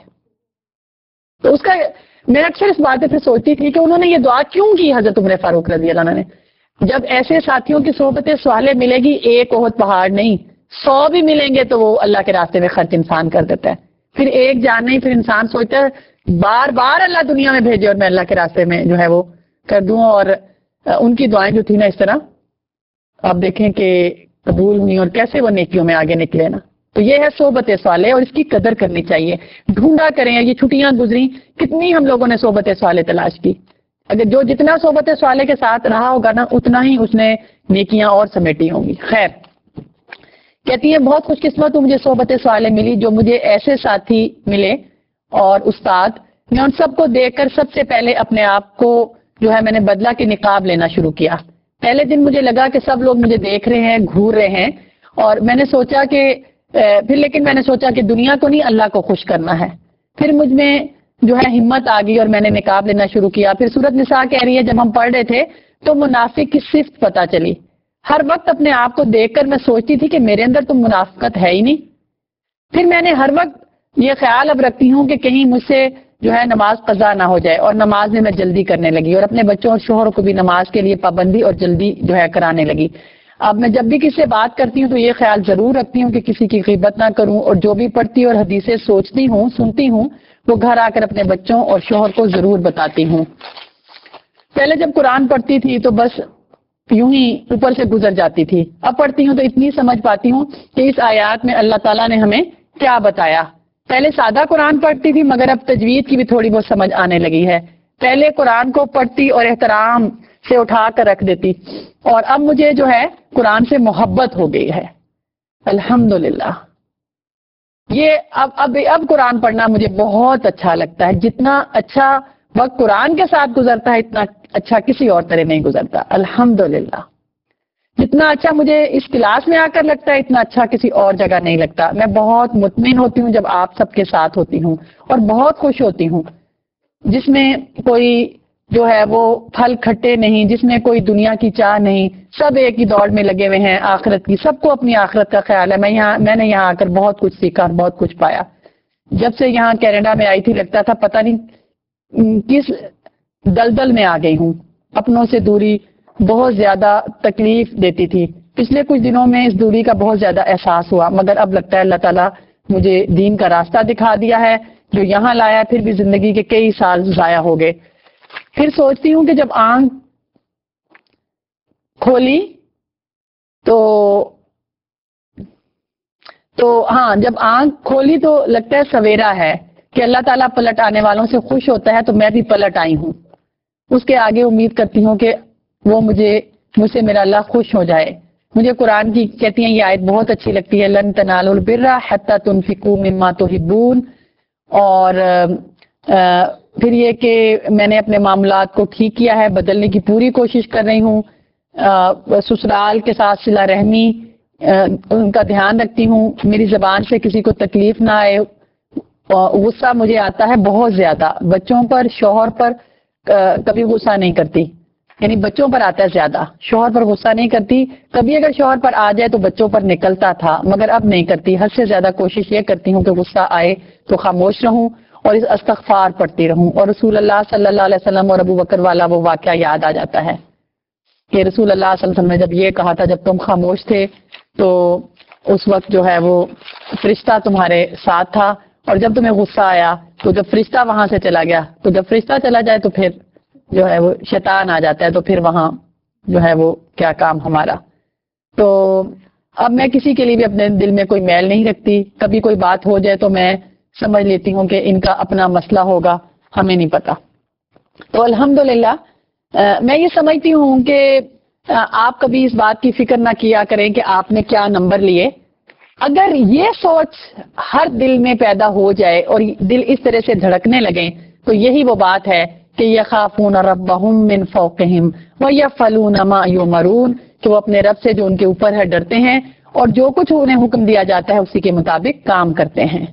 تو اس کا میں اکثر اس بات پہ سوچتی تھی کہ انہوں نے یہ دعا کیوں کی حضرت عمر فاروق رضی اللہ عنہ نے. جب ایسے ساتھیوں کی صحبت صالح ملے گی، ایک احد پہاڑ نہیں سو بھی ملیں گے تو وہ اللہ کے راستے میں خرچ انسان کر دیتا ہے. پھر ایک جان نہیں، پھر انسان سوچتا ہے بار بار اللہ دنیا میں بھیجے اور میں اللہ کے راستے میں جو ہے وہ کر دوں. اور ان کی دعائیں جو تھی نا اس طرح آپ دیکھیں کہ قبول ہوئی اور کیسے وہ نیکیوں میں آگے نکلے نا. تو یہ ہے صحبت صالح اور اس کی قدر کرنی چاہیے. ڈھونڈا کریں، یہ چھٹیاں گزری کتنی ہم لوگوں نے صحبت صالح تلاش کی. اگر جو جتنا صحبت صالح کے ساتھ رہا ہوگا نا اتنا ہی اس نے نیکیاں اور سمیٹی ہوں گی. خیر کہتی ہیں بہت خوش قسمت ہوں مجھے صحبت صالح ملی، جو مجھے ایسے ساتھی ملے اور استاد. میں ان سب کو دیکھ کر سب سے پہلے اپنے آپ کو جو ہے میں نے بدلہ کے نقاب لینا شروع کیا. پہلے دن مجھے لگا کہ سب لوگ مجھے دیکھ رہے ہیں، گھور رہے ہیں، اور میں نے سوچا کہ پھر لیکن میں نے سوچا کہ دنیا کو نہیں اللہ کو خوش کرنا ہے. پھر مجھ میں جو ہے ہمت آ گئی اور میں نے نقاب لینا شروع کیا. پھر سورۃ نساء کہہ رہی ہے جب ہم پڑھ رہے تھے تو منافق کی صفت پتہ چلی. ہر وقت اپنے آپ کو دیکھ کر میں سوچتی تھی کہ میرے اندر تو منافقت ہے ہی نہیں. پھر میں نے ہر وقت یہ خیال اب رکھتی ہوں کہ کہیں مجھ سے جو ہے نماز قضا نہ ہو جائے، اور نماز میں میں جلدی کرنے لگی اور اپنے بچوں اور شوہر کو بھی نماز کے لیے پابندی اور جلدی جو ہے کرانے لگی. اب میں جب بھی کسی سے بات کرتی ہوں تو یہ خیال ضرور رکھتی ہوں کہ کسی کی غیبت نہ کروں، اور جو بھی پڑھتی اور حدیثیں سوچتی ہوں سنتی ہوں وہ گھر آ کر اپنے بچوں اور شوہر کو ضرور بتاتی ہوں. پہلے جب قرآن پڑھتی تھی تو بس یوں ہی اوپر سے گزر جاتی تھی. اب پڑھتی ہوں تو اتنی سمجھ پاتی ہوں کہ اس آیات میں اللہ تعالیٰ نے ہمیں کیا بتایا. پہلے سادہ قرآن پڑھتی تھی مگر اب تجوید کی بھی تھوڑی بہت سمجھ آنے لگی ہے. پہلے قرآن کو پڑھتی اور احترام سے اٹھا کر رکھ دیتی، اور اب مجھے جو ہے قرآن سے محبت ہو گئی ہے الحمدللہ. یہ اب اب اب قرآن پڑھنا مجھے بہت اچھا لگتا ہے. جتنا اچھا وقت قرآن کے ساتھ گزرتا ہے اتنا اچھا کسی اور طرح نہیں گزرتا الحمدللہ. جتنا اچھا مجھے اس کلاس میں آ کر لگتا ہے اتنا اچھا کسی اور جگہ نہیں لگتا. میں بہت مطمئن ہوتی ہوں جب آپ سب کے ساتھ ہوتی ہوں، اور بہت خوش ہوتی ہوں جس میں کوئی جو ہے وہ پھل کھٹے نہیں، جس میں کوئی دنیا کی چاہ نہیں. سب ایک ہی دوڑ میں لگے ہوئے ہیں آخرت کی. سب کو اپنی آخرت کا خیال ہے. میں یہاں میں نے یہاں آ کر بہت کچھ سیکھا اور بہت کچھ پایا. جب سے یہاں کینیڈا میں آئی تھی لگتا تھا پتہ نہیں کس دلدل میں آ گئی ہوں. اپنوں سے دوری بہت زیادہ تکلیف دیتی تھی. پچھلے کچھ دنوں میں اس دوری کا بہت زیادہ احساس ہوا، مگر اب لگتا ہے اللہ تعالیٰ مجھے دین کا راستہ دکھا دیا ہے جو یہاں لایا. پھر بھی زندگی کے کئی سال ضائع ہو گئے. پھر سوچتی ہوں کہ جب آنکھ کھولی تو تو ہاں جب آنکھ کھولی تو لگتا ہے سویرا ہے کہ اللہ تعالیٰ پلٹ آنے والوں سے خوش ہوتا ہے، تو میں بھی پلٹ آئی ہوں. اس کے آگے امید کرتی ہوں کہ وہ مجھے مجھ سے میرا اللہ خوش ہو جائے. مجھے قرآن کی کہتی ہیں یہ آیت بہت اچھی لگتی ہے، لن تنالوا البر حتی تنفقوا مما تحبون. اور پھر یہ کہ میں نے اپنے معاملات کو ٹھیک کیا ہے، بدلنے کی پوری کوشش کر رہی ہوں. سسرال کے ساتھ صلہ رحمی ان کا دھیان رکھتی ہوں، میری زبان سے کسی کو تکلیف نہ آئے. غصہ مجھے آتا ہے بہت زیادہ، بچوں پر شوہر پر کبھی غصہ نہیں کرتی، یعنی بچوں پر آتا ہے زیادہ، شوہر پر غصہ نہیں کرتی. کبھی اگر شوہر پر آ جائے تو بچوں پر نکلتا تھا مگر اب نہیں کرتی. حد سے زیادہ کوشش یہ کرتی ہوں کہ غصہ آئے تو خاموش رہوں اور اس استغفار پڑھتی رہوں. اور رسول اللہ صلی اللہ علیہ وسلم اور ابو بکر والا وہ واقعہ یاد آ جاتا ہے کہ رسول اللہ صلی اللہ علیہ وسلم نے جب یہ کہا تھا جب تم خاموش تھے تو اس وقت جو ہے وہ فرشتہ تمہارے ساتھ تھا، اور جب تمہیں غصہ آیا تو جب فرشتہ وہاں سے چلا گیا تو جب فرشتہ چلا جائے تو پھر جو ہے وہ شیطان آ جاتا ہے، تو پھر وہاں جو ہے وہ کیا کام ہمارا. تو اب میں کسی کے لیے بھی اپنے دل میں کوئی میل نہیں رکھتی. کبھی کوئی بات ہو جائے تو میں سمجھ لیتی ہوں کہ ان کا اپنا مسئلہ ہوگا، ہمیں نہیں پتا۔ تو الحمدللہ میں یہ سمجھتی ہوں کہ آپ کبھی اس بات کی فکر نہ کیا کریں کہ آپ نے کیا نمبر لیے۔ اگر یہ سوچ ہر دل میں پیدا ہو جائے اور دل اس طرح سے دھڑکنے لگیں تو یہی وہ بات ہے کہ یخافون ربہم من فوقہم ویفعلون ما یؤمرون، کہ وہ اپنے رب سے جو ان کے اوپر ہے ڈرتے ہیں اور جو کچھ انہیں حکم دیا جاتا ہے اسی کے مطابق کام کرتے ہیں۔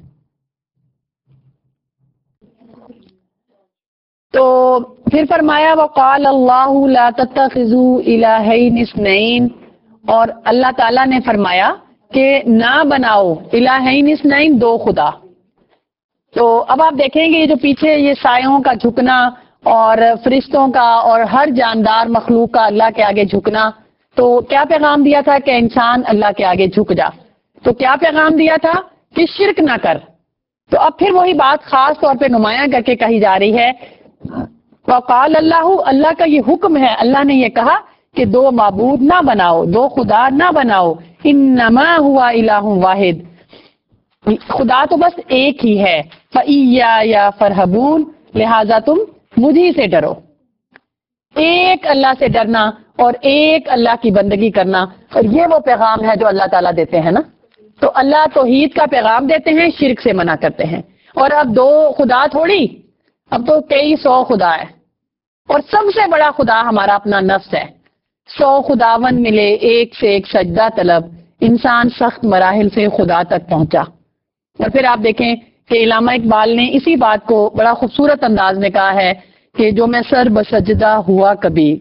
تو پھر فرمایا وقال اللہ لا تتخذوا الہین اثنین، اور اللہ تعالیٰ نے فرمایا کہ نہ بناؤ الہین اثنین، دو خدا۔ تو اب آپ دیکھیں گے یہ جو پیچھے یہ سایوں کا جھکنا اور فرشتوں کا اور ہر جاندار مخلوق کا اللہ کے آگے جھکنا، تو کیا پیغام دیا تھا کہ انسان اللہ کے آگے جھک جا، تو کیا پیغام دیا تھا کہ شرک نہ کر۔ تو اب پھر وہی بات خاص طور پہ نمایاں کر کے کہی جا رہی ہے، وقال اللہ، اللہ کا یہ حکم ہے، اللہ نے یہ کہا کہ دو معبود نہ بناؤ، دو خدا نہ بناؤ، انما ہوا الہ واحد، خدا تو بس ایک ہی ہے، فَإِيَّايَ فَارْهَبُونَ، لہذا تم مجھی سے ڈرو۔ ایک اللہ سے ڈرنا اور ایک اللہ کی بندگی کرنا، اور یہ وہ پیغام ہے جو اللہ تعالیٰ دیتے ہیں نا۔ تو اللہ توحید کا پیغام دیتے ہیں، شرک سے منع کرتے ہیں۔ اور اب دو خدا تھوڑی، اب تو کئی سو خدا ہے، اور سب سے بڑا خدا ہمارا اپنا نفس ہے۔ سو خداون ملے ایک سے ایک سجدہ طلب، انسان سخت مراحل سے خدا تک پہنچا۔ اور پھر آپ دیکھیں کہ علامہ اقبال نے اسی بات کو بڑا خوبصورت انداز میں کہا ہے کہ جو میں سر بسجدہ ہوا کبھی،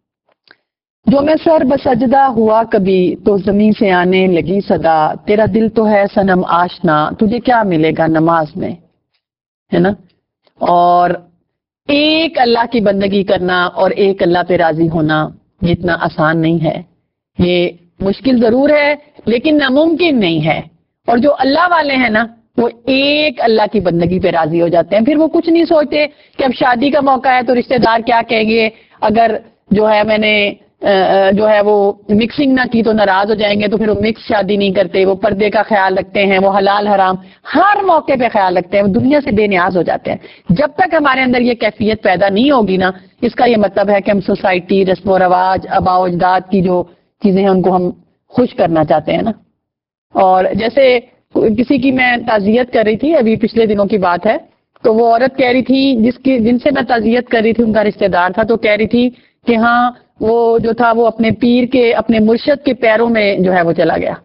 جو میں سر بسجدہ ہوا کبھی، تو زمین سے آنے لگی صدا، تیرا دل تو ہے صنم آشنا، تجھے کیا ملے گا نماز میں، ہے نا۔ اور ایک اللہ کی بندگی کرنا اور ایک اللہ پہ راضی ہونا یہ اتنا آسان نہیں ہے، یہ مشکل ضرور ہے لیکن ناممکن نہیں ہے۔ اور جو اللہ والے ہیں نا وہ ایک اللہ کی بندگی پہ راضی ہو جاتے ہیں، پھر وہ کچھ نہیں سوچتے کہ اب شادی کا موقع ہے تو رشتہ دار کیا کہیں گے، اگر جو ہے میں نے جو ہے وہ مکسنگ نہ کی تو ناراض ہو جائیں گے، تو پھر وہ مکس شادی نہیں کرتے، وہ پردے کا خیال رکھتے ہیں، وہ حلال حرام ہر موقع پہ خیال رکھتے ہیں، وہ دنیا سے بے نیاز ہو جاتے ہیں۔ جب تک ہمارے اندر یہ کیفیت پیدا نہیں ہوگی نا، اس کا یہ مطلب ہے کہ ہم سوسائٹی، رسم و رواج، آباء و اجداد کی جو چیزیں ہیں ان کو ہم خوش کرنا چاہتے ہیں نا۔ اور جیسے کسی کی میں تعزیت کر رہی تھی، ابھی پچھلے دنوں کی بات ہے، تو وہ عورت کہہ رہی تھی جس کی جن سے میں تعزیت کر رہی تھی، ان کا رشتہ دار تھا، تو کہہ رہی تھی کہ ہاں وہ جو تھا وہ اپنے پیر کے، اپنے مرشد کے پیروں میں جو ہے وہ چلا گیا۔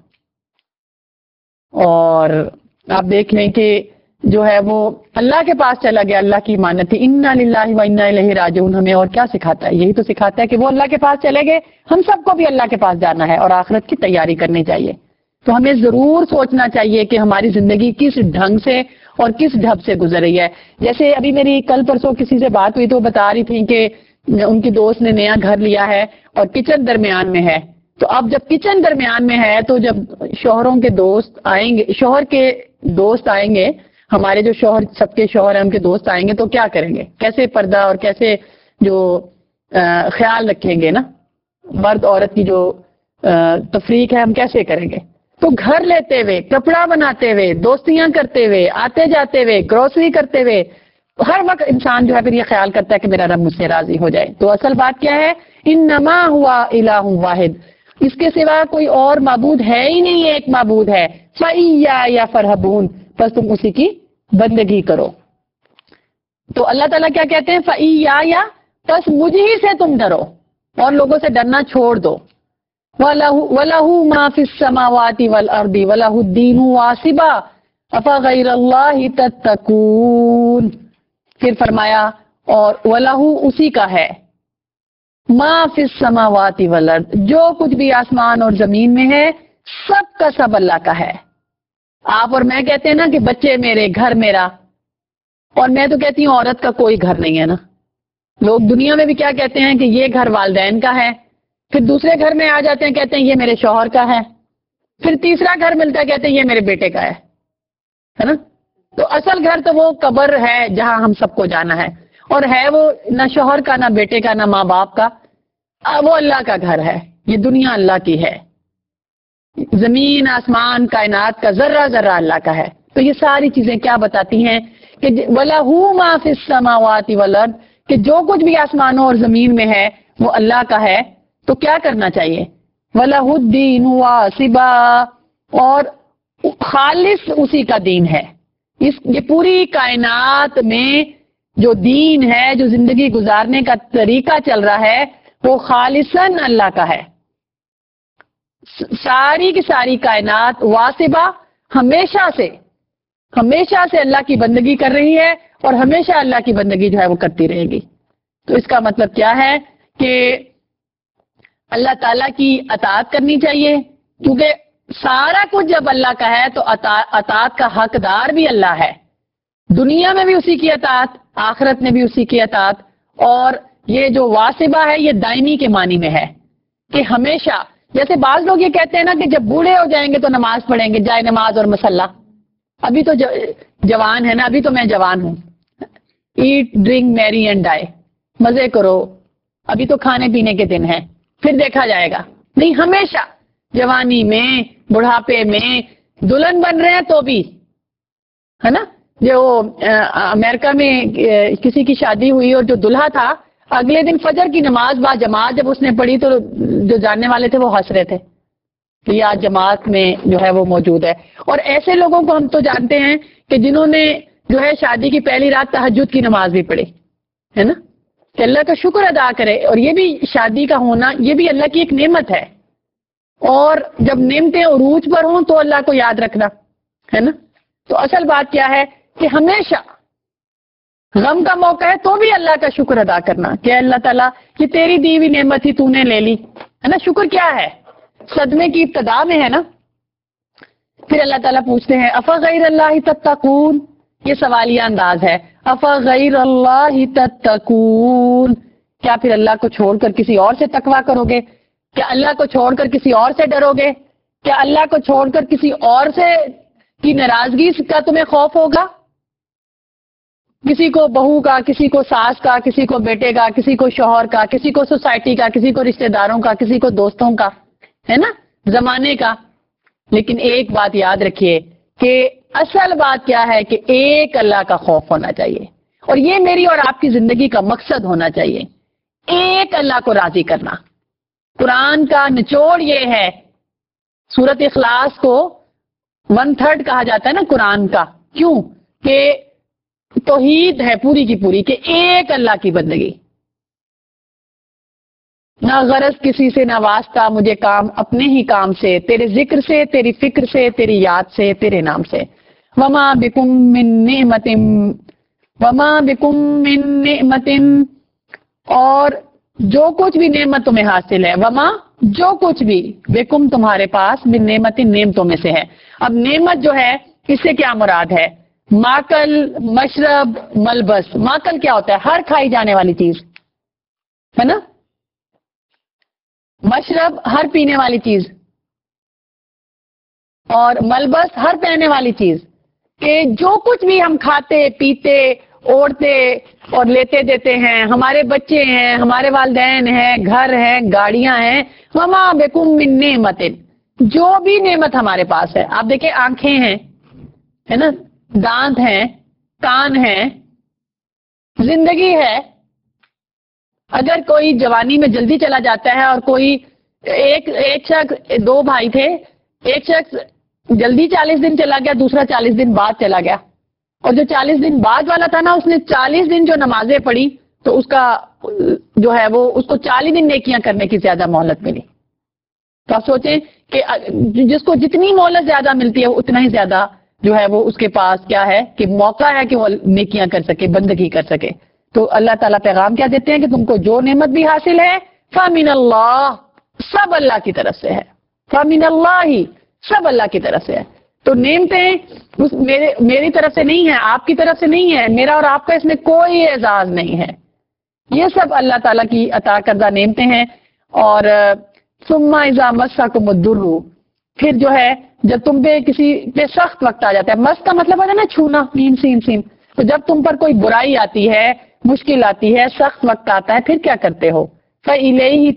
اور آپ دیکھ لیں کہ جو ہے وہ اللہ کے پاس چلا گیا، اللہ کی امانت تھی، انا للہ و انا الیہ راجعون۔ ہمیں اور کیا سکھاتا ہے؟ یہی تو سکھاتا ہے کہ وہ اللہ کے پاس چلے گئے، ہم سب کو بھی اللہ کے پاس جانا ہے اور آخرت کی تیاری کرنی چاہیے۔ تو ہمیں ضرور سوچنا چاہیے کہ ہماری زندگی کس ڈھنگ سے اور کس ڈھب سے گزر رہی ہے۔ جیسے ابھی میری کل پرسوں کسی سے بات ہوئی تو وہ بتا رہی تھی کہ ان کی دوست نے نیا گھر لیا ہے اور کچن درمیان میں ہے، تو اب جب کچن درمیان میں ہے تو جب شوہروں کے دوست آئیں گے، شوہر کے دوست آئیں گے، ہمارے جو شوہر سب کے شوہر ہیں ان کے دوست آئیں گے تو کیا کریں گے؟ کیسے پردہ اور کیسے جو خیال رکھیں گے نا، مرد عورت کی جو تفریق ہے ہم کیسے کریں گے؟ تو گھر لیتے ہوئے، کپڑا بناتے ہوئے، دوستیاں کرتے ہوئے، آتے جاتے ہوئے، گروسری کرتے ہوئے، ہر وقت انسان جو ہے پھر یہ خیال کرتا ہے کہ میرا رب مجھ سے راضی ہو جائے۔ تو اصل بات کیا ہے؟ انما ہوا الہ واحد، اس کے سوا کوئی اور معبود ہے ہی نہیں، ایک معبود ہے، فَإِيَّايَ فَارْهَبُونَ، بس تم اسی کی بندگی کرو۔ تو اللہ تعالیٰ کیا کہتے ہیں؟ فَإِيَّايَ، بس مجھ ہی سے تم ڈرو اور لوگوں سے ڈرنا چھوڑ دو۔ وَلَهُ مَا فِي السَّمَاوَاتِ وَالْأَرْضِ وَلَهُ الدِّينُ وَاصِبًا أَفَغَيْرَ اللَّهِ تَتَّقُونَ۔ پھر فرمایا اور وَلَهُ اسی کا ہے، ما فی السماوات والارض، جو کچھ بھی آسمان اور زمین میں ہے سب کا سب اللہ کا ہے۔ آپ اور میں کہتے ہیں نا کہ بچے میرے، گھر میرا، اور میں تو کہتی ہوں عورت کا کوئی گھر نہیں ہے نا۔ لوگ دنیا میں بھی کیا کہتے ہیں کہ یہ گھر والدین کا ہے، پھر دوسرے گھر میں آ جاتے ہیں کہتے ہیں یہ میرے شوہر کا ہے، پھر تیسرا گھر ملتا ہے کہتے ہیں یہ میرے بیٹے کا ہے، ہے نا۔ تو اصل گھر تو وہ قبر ہے جہاں ہم سب کو جانا ہے، اور ہے وہ نہ شوہر کا، نہ بیٹے کا، نہ ماں باپ کا، وہ اللہ کا گھر ہے۔ یہ دنیا اللہ کی ہے، زمین آسمان کائنات کا ذرہ ذرہ اللہ کا ہے۔ تو یہ ساری چیزیں کیا بتاتی ہیں کہ وَلَهُ مَا فِي السَّمَاوَاتِ وَالْأَرْضِ کہ جو کچھ بھی آسمانوں اور زمین میں ہے وہ اللہ کا ہے. تو کیا کرنا چاہیے؟ وَلَهُ الدِّينُ وَاسِبًا اور خالص اسی کا دین ہے. اس یہ پوری کائنات میں جو دین ہے، جو زندگی گزارنے کا طریقہ چل رہا ہے وہ خالصاً اللہ کا ہے. ساری کی ساری کائنات واسبہ ہمیشہ سے ہمیشہ سے اللہ کی بندگی کر رہی ہے اور ہمیشہ اللہ کی بندگی جو ہے وہ کرتی رہے گی. تو اس کا مطلب کیا ہے کہ اللہ تعالیٰ کی اطاعت کرنی چاہیے، کیونکہ سارا کچھ جب اللہ کا ہے تو اطاعت کا حقدار بھی اللہ ہے. دنیا میں بھی اسی کی اطاعت، آخرت میں بھی اسی کی اطاعت. اور یہ جو واسبہ ہے یہ دائمی کے معنی میں ہے کہ ہمیشہ، جیسے بعض لوگ یہ کہتے ہیں نا کہ جب بوڑھے ہو جائیں گے تو نماز پڑھیں گے، جائے نماز اور مصلی. ابھی تو جوان ہے نا، ابھی تو میں جوان ہوں. Eat drink merry and die, مزے کرو، ابھی تو کھانے پینے کے دن ہیں، پھر دیکھا جائے گا. نہیں، ہمیشہ جوانی میں، بڑھاپے میں، دلہن بن رہے ہیں تو بھی، ہے نا. جو امریکہ میں کسی کی شادی ہوئی اور جو دلہا تھا اگلے دن فجر کی نماز با جماعت جب اس نے پڑھی تو جو جاننے والے تھے وہ ہنس رہے تھے کہ یہ آج جماعت میں جو ہے وہ موجود ہے. اور ایسے لوگوں کو ہم تو جانتے ہیں کہ جنہوں نے جو ہے شادی کی پہلی رات تہجد کی نماز بھی پڑھی، ہے نا، کہ اللہ کا شکر ادا کرے. اور یہ بھی شادی کا ہونا یہ بھی اللہ کی ایک نعمت ہے. اور جب نعمتیں عروج پر ہوں تو اللہ کو یاد رکھنا، ہے نا. تو اصل بات کیا ہے کہ ہمیشہ غم کا موقع ہے تو بھی اللہ کا شکر ادا کرنا کہ اللہ تعالیٰ یہ تیری دی ہوئی نعمت ہی تو نے لے لی، ہے نا. شکر کیا ہے؟ صدمے کی ابتدا میں ہے نا. پھر اللہ تعالیٰ پوچھتے ہیں افغیر اللہ تتقون، یہ سوالیہ انداز ہے. افغیر اللہ تتقون، کیا پھر اللہ کو چھوڑ کر کسی اور سے تقویٰ کرو گے؟ کیا اللہ کو چھوڑ کر کسی اور سے ڈرو گے؟ کیا اللہ کو چھوڑ کر کسی اور سے کی ناراضگی کا تمہیں خوف ہوگا؟ کسی کو بہو کا، کسی کو ساس کا، کسی کو بیٹے کا، کسی کو شوہر کا، کسی کو سوسائٹی کا، کسی کو رشتہ داروں کا، کسی کو دوستوں کا، ہے نا، زمانے کا. لیکن ایک بات یاد رکھیے کہ اصل بات کیا ہے کہ ایک اللہ کا خوف ہونا چاہیے. اور یہ میری اور آپ کی زندگی کا مقصد ہونا چاہیے، ایک اللہ کو راضی کرنا. قرآن کا نچوڑ یہ ہے، سورۃ اخلاص کو ون تھرڈ کہا جاتا ہے نا قرآن کا. کیوں؟ کہ توحید ہے پوری کی پوری کہ ایک اللہ کی بندگی، نہ غرض کسی سے، نہ واسطہ مجھے کام اپنے ہی کام سے، تیرے ذکر سے، تیری فکر سے، تیری یاد سے، تیرے نام سے. وما بکم من نعمت وما بکم من نعمت، اور جو کچھ بھی نعمت تمہیں حاصل ہے، وما جو کچھ بھی، بکم تمہارے پاس، من نعمت نعمتوں میں سے ہے. اب نعمت جو ہے اس سے کیا مراد ہے؟ ماکل، مشرب، ملبس. ماکل کیا ہوتا ہے؟ ہر کھائی جانے والی چیز، ہے نا. مشرب ہر پینے والی چیز، اور ملبس ہر پہننے والی چیز. کہ جو کچھ بھی ہم کھاتے پیتے اوڑھتے اور لیتے دیتے ہیں، ہمارے بچے ہیں، ہمارے والدین ہیں، گھر ہیں، گاڑیاں ہیں، وما بکم من نعمت، جو بھی نعمت ہمارے پاس ہے. آپ دیکھیں آنکھیں ہیں، ہے نا، دانت ہیں، کان ہیں، زندگی ہے. اگر کوئی جوانی میں جلدی چلا جاتا ہے اور کوئی ایک ایک شخص، دو بھائی تھے، ایک شخص جلدی چالیس دن چلا گیا، دوسرا چالیس دن بعد چلا گیا. اور جو چالیس دن بعد والا تھا نا، اس نے چالیس دن جو نمازیں پڑھی تو اس کا جو ہے وہ اس کو چالیس دن نیکیاں کرنے کی زیادہ مہلت ملی. تو آپ سوچیں کہ جس کو جتنی مہلت زیادہ ملتی ہے اتنا ہی زیادہ جو ہے وہ اس کے پاس کیا ہے کہ موقع ہے کہ وہ نیکیاں کر سکے، بندگی کر سکے. تو اللہ تعالیٰ پیغام کیا دیتے ہیں کہ تم کو جو نعمت بھی حاصل ہے فَمِنَ اللَّهِ، سب اللہ کی طرف سے ہے. فَمِنَ اللَّهِ، سب اللہ کی طرف سے ہے. تو نعمتیں میرے میری طرف سے نہیں ہے، آپ کی طرف سے نہیں ہے، میرا اور آپ کا اس میں کوئی اعزاز نہیں ہے. یہ سب اللہ تعالیٰ کی عطا کردہ نعمتیں ہیں. اور ثُمَّ إِذَا مَسَّكُمُ الضُّرُّ، پھر جو ہے جب تم پہ کسی پہ سخت وقت آ جاتا ہے، مس کا مطلب ہے نا چھونا، میم سین سین. تو جب تم پر کوئی برائی آتی ہے، مشکل آتی ہے، سخت وقت آتا ہے، پھر کیا کرتے ہو؟ فَإِلَيْهِ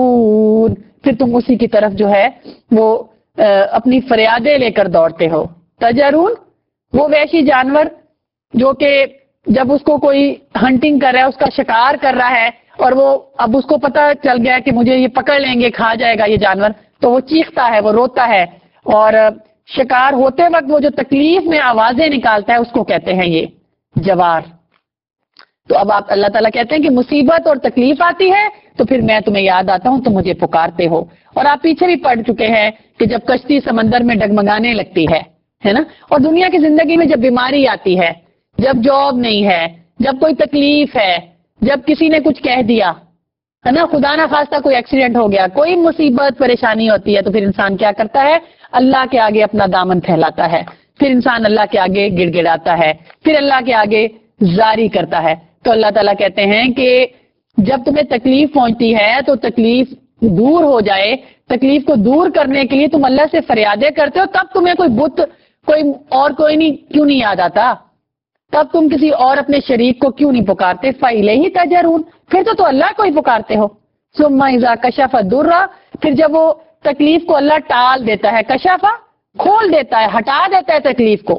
تَجْأَرُونَ، پھر تم اسی کی طرف جو ہے وہ اپنی فریادیں لے کر دوڑتے ہو. تجرون وہ وحشی جانور جو کہ جب اس کو کوئی ہنٹنگ کر رہا ہے، اس کا شکار کر رہا ہے اور وہ اب اس کو پتہ چل گیا کہ مجھے یہ پکڑ لیں گے، کھا جائے گا یہ جانور، تو وہ چیختا ہے، وہ روتا ہے، اور شکار ہوتے وقت وہ جو تکلیف میں آوازیں نکالتا ہے اس کو کہتے ہیں یہ جوار۔ تو اب آپ اللہ تعالیٰ کہتے ہیں کہ مصیبت اور تکلیف آتی ہے تو پھر میں تمہیں یاد آتا ہوں، تم مجھے پکارتے ہو۔ اور آپ پیچھے بھی پڑھ چکے ہیں کہ جب کشتی سمندر میں ڈگمگانے لگتی ہے ہے نا، اور دنیا کی زندگی میں جب بیماری آتی ہے، جب جاب نہیں ہے، جب کوئی تکلیف ہے، جب کسی نے کچھ کہہ دیا ہے نا، خدا نہ خواستہ کوئی ایکسیڈنٹ ہو گیا، کوئی مصیبت پریشانی ہوتی ہے، تو پھر انسان کیا کرتا ہے؟ اللہ کے آگے اپنا دامن پھیلاتا ہے، پھر انسان اللہ کے آگے گڑ گڑاتا ہے، پھر اللہ کے آگے زاری کرتا ہے۔ تو اللہ تعالیٰ کہتے ہیں کہ جب تمہیں تکلیف پہنچتی ہے تو تکلیف دور ہو جائے، تکلیف کو دور کرنے کے لیے تم اللہ سے فریادیں کرتے ہو، تب تمہیں کوئی بت کوئی اور کوئی نہیں کیوں نہیں یاد آتا؟ تب تم کسی اور اپنے شریک کو کیوں نہیں پکارتے؟ فَإِلَيْهِ تَجَرُونَ، پھر تو تو اللہ کو ہی پکارتے ہو۔ ثُمَّ إِذَا كَشَفَ الضُّرَّ، پھر جب وہ تکلیف کو اللہ ٹال دیتا ہے، کشفا کھول دیتا ہے، ہٹا دیتا ہے تکلیف کو،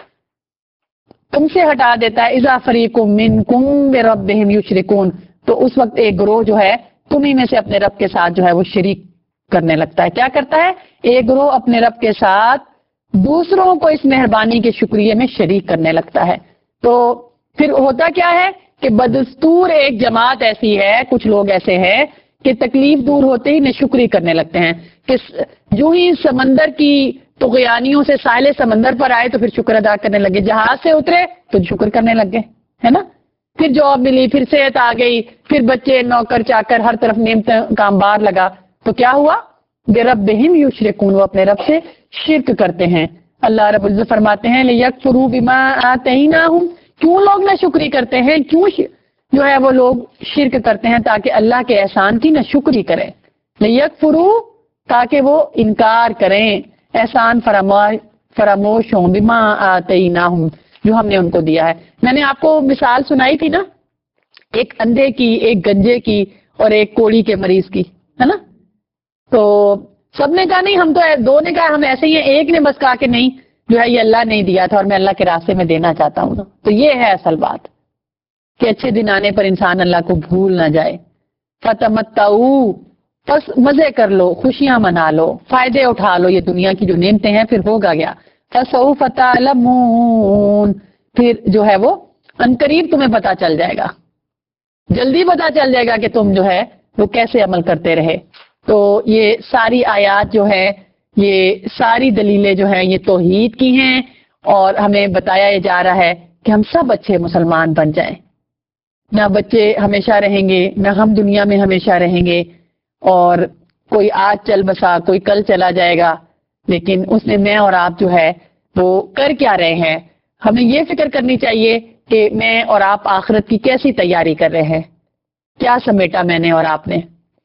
تم سے ہٹا دیتا ہے، اذا فریق منکم بربہم یشرکون، تو اس وقت ایک گروہ جو ہے تمہیں میں سے اپنے رب کے ساتھ جو ہے وہ شریک کرنے لگتا ہے۔ کیا کرتا ہے؟ ایک گروہ اپنے رب کے ساتھ دوسروں کو اس مہربانی کے شکریہ میں شریک کرنے لگتا ہے۔ تو پھر ہوتا کیا ہے کہ بدستور ایک جماعت ایسی ہے، کچھ لوگ ایسے ہیں کہ تکلیف دور ہوتے ہی ناشکری کرنے لگتے ہیں، کہ جو ہی سمندر کی طغیانیوں سے ساحل سمندر پر آئے تو پھر شکر ادا کرنے لگے، جہاز سے اترے تو شکر کرنے لگے، ہے نا، پھر جاب ملی، پھر صحت آ گئی، پھر بچے، نوکر چاکر، ہر طرف نعمتیں کا انبار لگا، تو کیا ہوا؟ بربہم یشرکون، وہ اپنے رب سے شرک کرتے ہیں۔ اللہ رب العزت فرماتے ہیں لیکفروا بما آتیناہم، کیوں لوگ ناشکری کرتے ہیں، کیوں جو ہے وہ لوگ شرک کرتے ہیں؟ تاکہ اللہ کے احسان کی ناشکری کریں، لیکفروا، تاکہ وہ انکار کریں، احسان فراموش ہوں، بما آتیناہم، جو ہم نے ان کو دیا ہے۔ میں نے آپ کو مثال سنائی تھی نا، ایک اندھے کی، ایک گنجے کی اور ایک کوڑی کے مریض کی، ہے نا، تو سب نے کہا نہیں ہم تو، دو نے کہا ہم ایسے ہی ہیں، ایک نے بس کہا کہ نہیں جو ہے یہ اللہ نے دیا تھا اور میں اللہ کے راستے میں دینا چاہتا ہوں نا۔ تو یہ ہے اصل بات کہ اچھے دن آنے پر انسان اللہ کو بھول نہ جائے۔ فتمتعوا، بس مزے کر لو، خوشیاں منا لو، فائدے اٹھا لو، یہ دنیا کی جو نعمتیں ہیں، پھر ہوگا گیا۔ فسوف تعلمون، پھر جو ہے وہ عنقریب تمہیں پتا چل جائے گا، جلدی پتا چل جائے گا کہ تم جو ہے وہ کیسے عمل کرتے رہے۔ تو یہ ساری آیات جو ہے، یہ ساری دلیلیں جو ہیں یہ توحید کی ہیں، اور ہمیں بتایا جا رہا ہے کہ ہم سب اچھے مسلمان بن جائیں، نہ بچے ہمیشہ رہیں گے، نہ ہم دنیا میں ہمیشہ رہیں گے، اور کوئی آج چل بسا، کوئی کل چلا جائے گا، لیکن اس نے میں اور آپ جو ہے وہ کر کیا رہے ہیں؟ ہمیں یہ فکر کرنی چاہیے کہ میں اور آپ آخرت کی کیسی تیاری کر رہے ہیں، کیا سمیٹا میں نے اور آپ نے،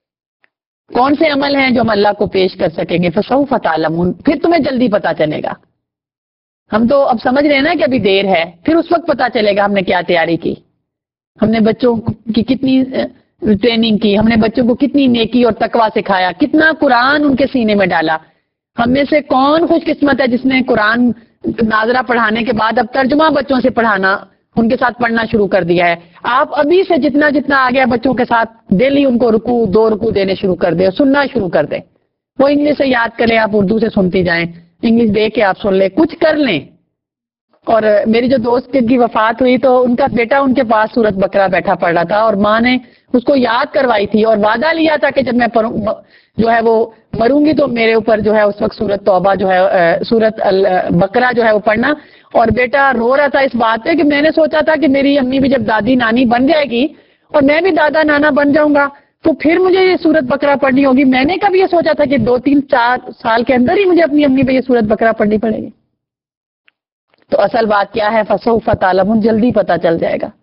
کون سے عمل ہیں جو ہم اللہ کو پیش کر سکیں گے۔ فسوف تعلمون، پھر تمہیں جلدی پتا چلے گا۔ ہم تو اب سمجھ رہے ہیں نا کہ ابھی دیر ہے، پھر اس وقت پتا چلے گا ہم نے کیا تیاری کی، ہم نے بچوں کی کتنی ٹریننگ کی، ہم نے بچوں کو کتنی نیکی اور تقوی سکھایا، کتنا قرآن ان کے سینے میں ڈالا۔ ہم میں سے کون خوش قسمت ہے جس نے قرآن ناظرہ پڑھانے کے بعد اب ترجمہ بچوں سے پڑھانا، ان کے ساتھ پڑھنا شروع کر دیا ہے۔ آپ ابھی سے جتنا جتنا آگے بچوں کے ساتھ ڈیلی ان کو رکوع دو رکوع دینے شروع کر دیں، سننا شروع کر دیں، وہ انگلش سے یاد کریں، آپ اردو سے سنتی جائیں، انگلش دے کے آپ سن لیں، کچھ کر لیں۔ اور میری جو دوست کی وفات ہوئی تو ان کا بیٹا ان کے پاس سورت بقرہ بیٹھا پڑھ رہا تھا، اور ماں نے اس کو یاد کروائی تھی اور وعدہ لیا تھا کہ جب میں جو ہے وہ مروں گی تو میرے اوپر جو ہے اس وقت سورت توبہ جو ہے سورت بقرہ جو ہے وہ پڑھنا۔ اور بیٹا رو رہا تھا اس بات پہ کہ میں نے سوچا تھا کہ میری امی بھی جب دادی نانی بن جائے گی اور میں بھی دادا نانا بن جاؤں گا تو پھر مجھے یہ سورت بقرہ پڑھنی ہوگی، میں نے کبھی یہ سوچا تھا کہ دو تین چار سال کے اندر ہی مجھے اپنی امی پہ یہ سورت بقرہ پڑھنی پڑے گی۔ تو اصل بات کیا ہے؟ فسوف تعلمون، جلدی پتا چل جائے گا۔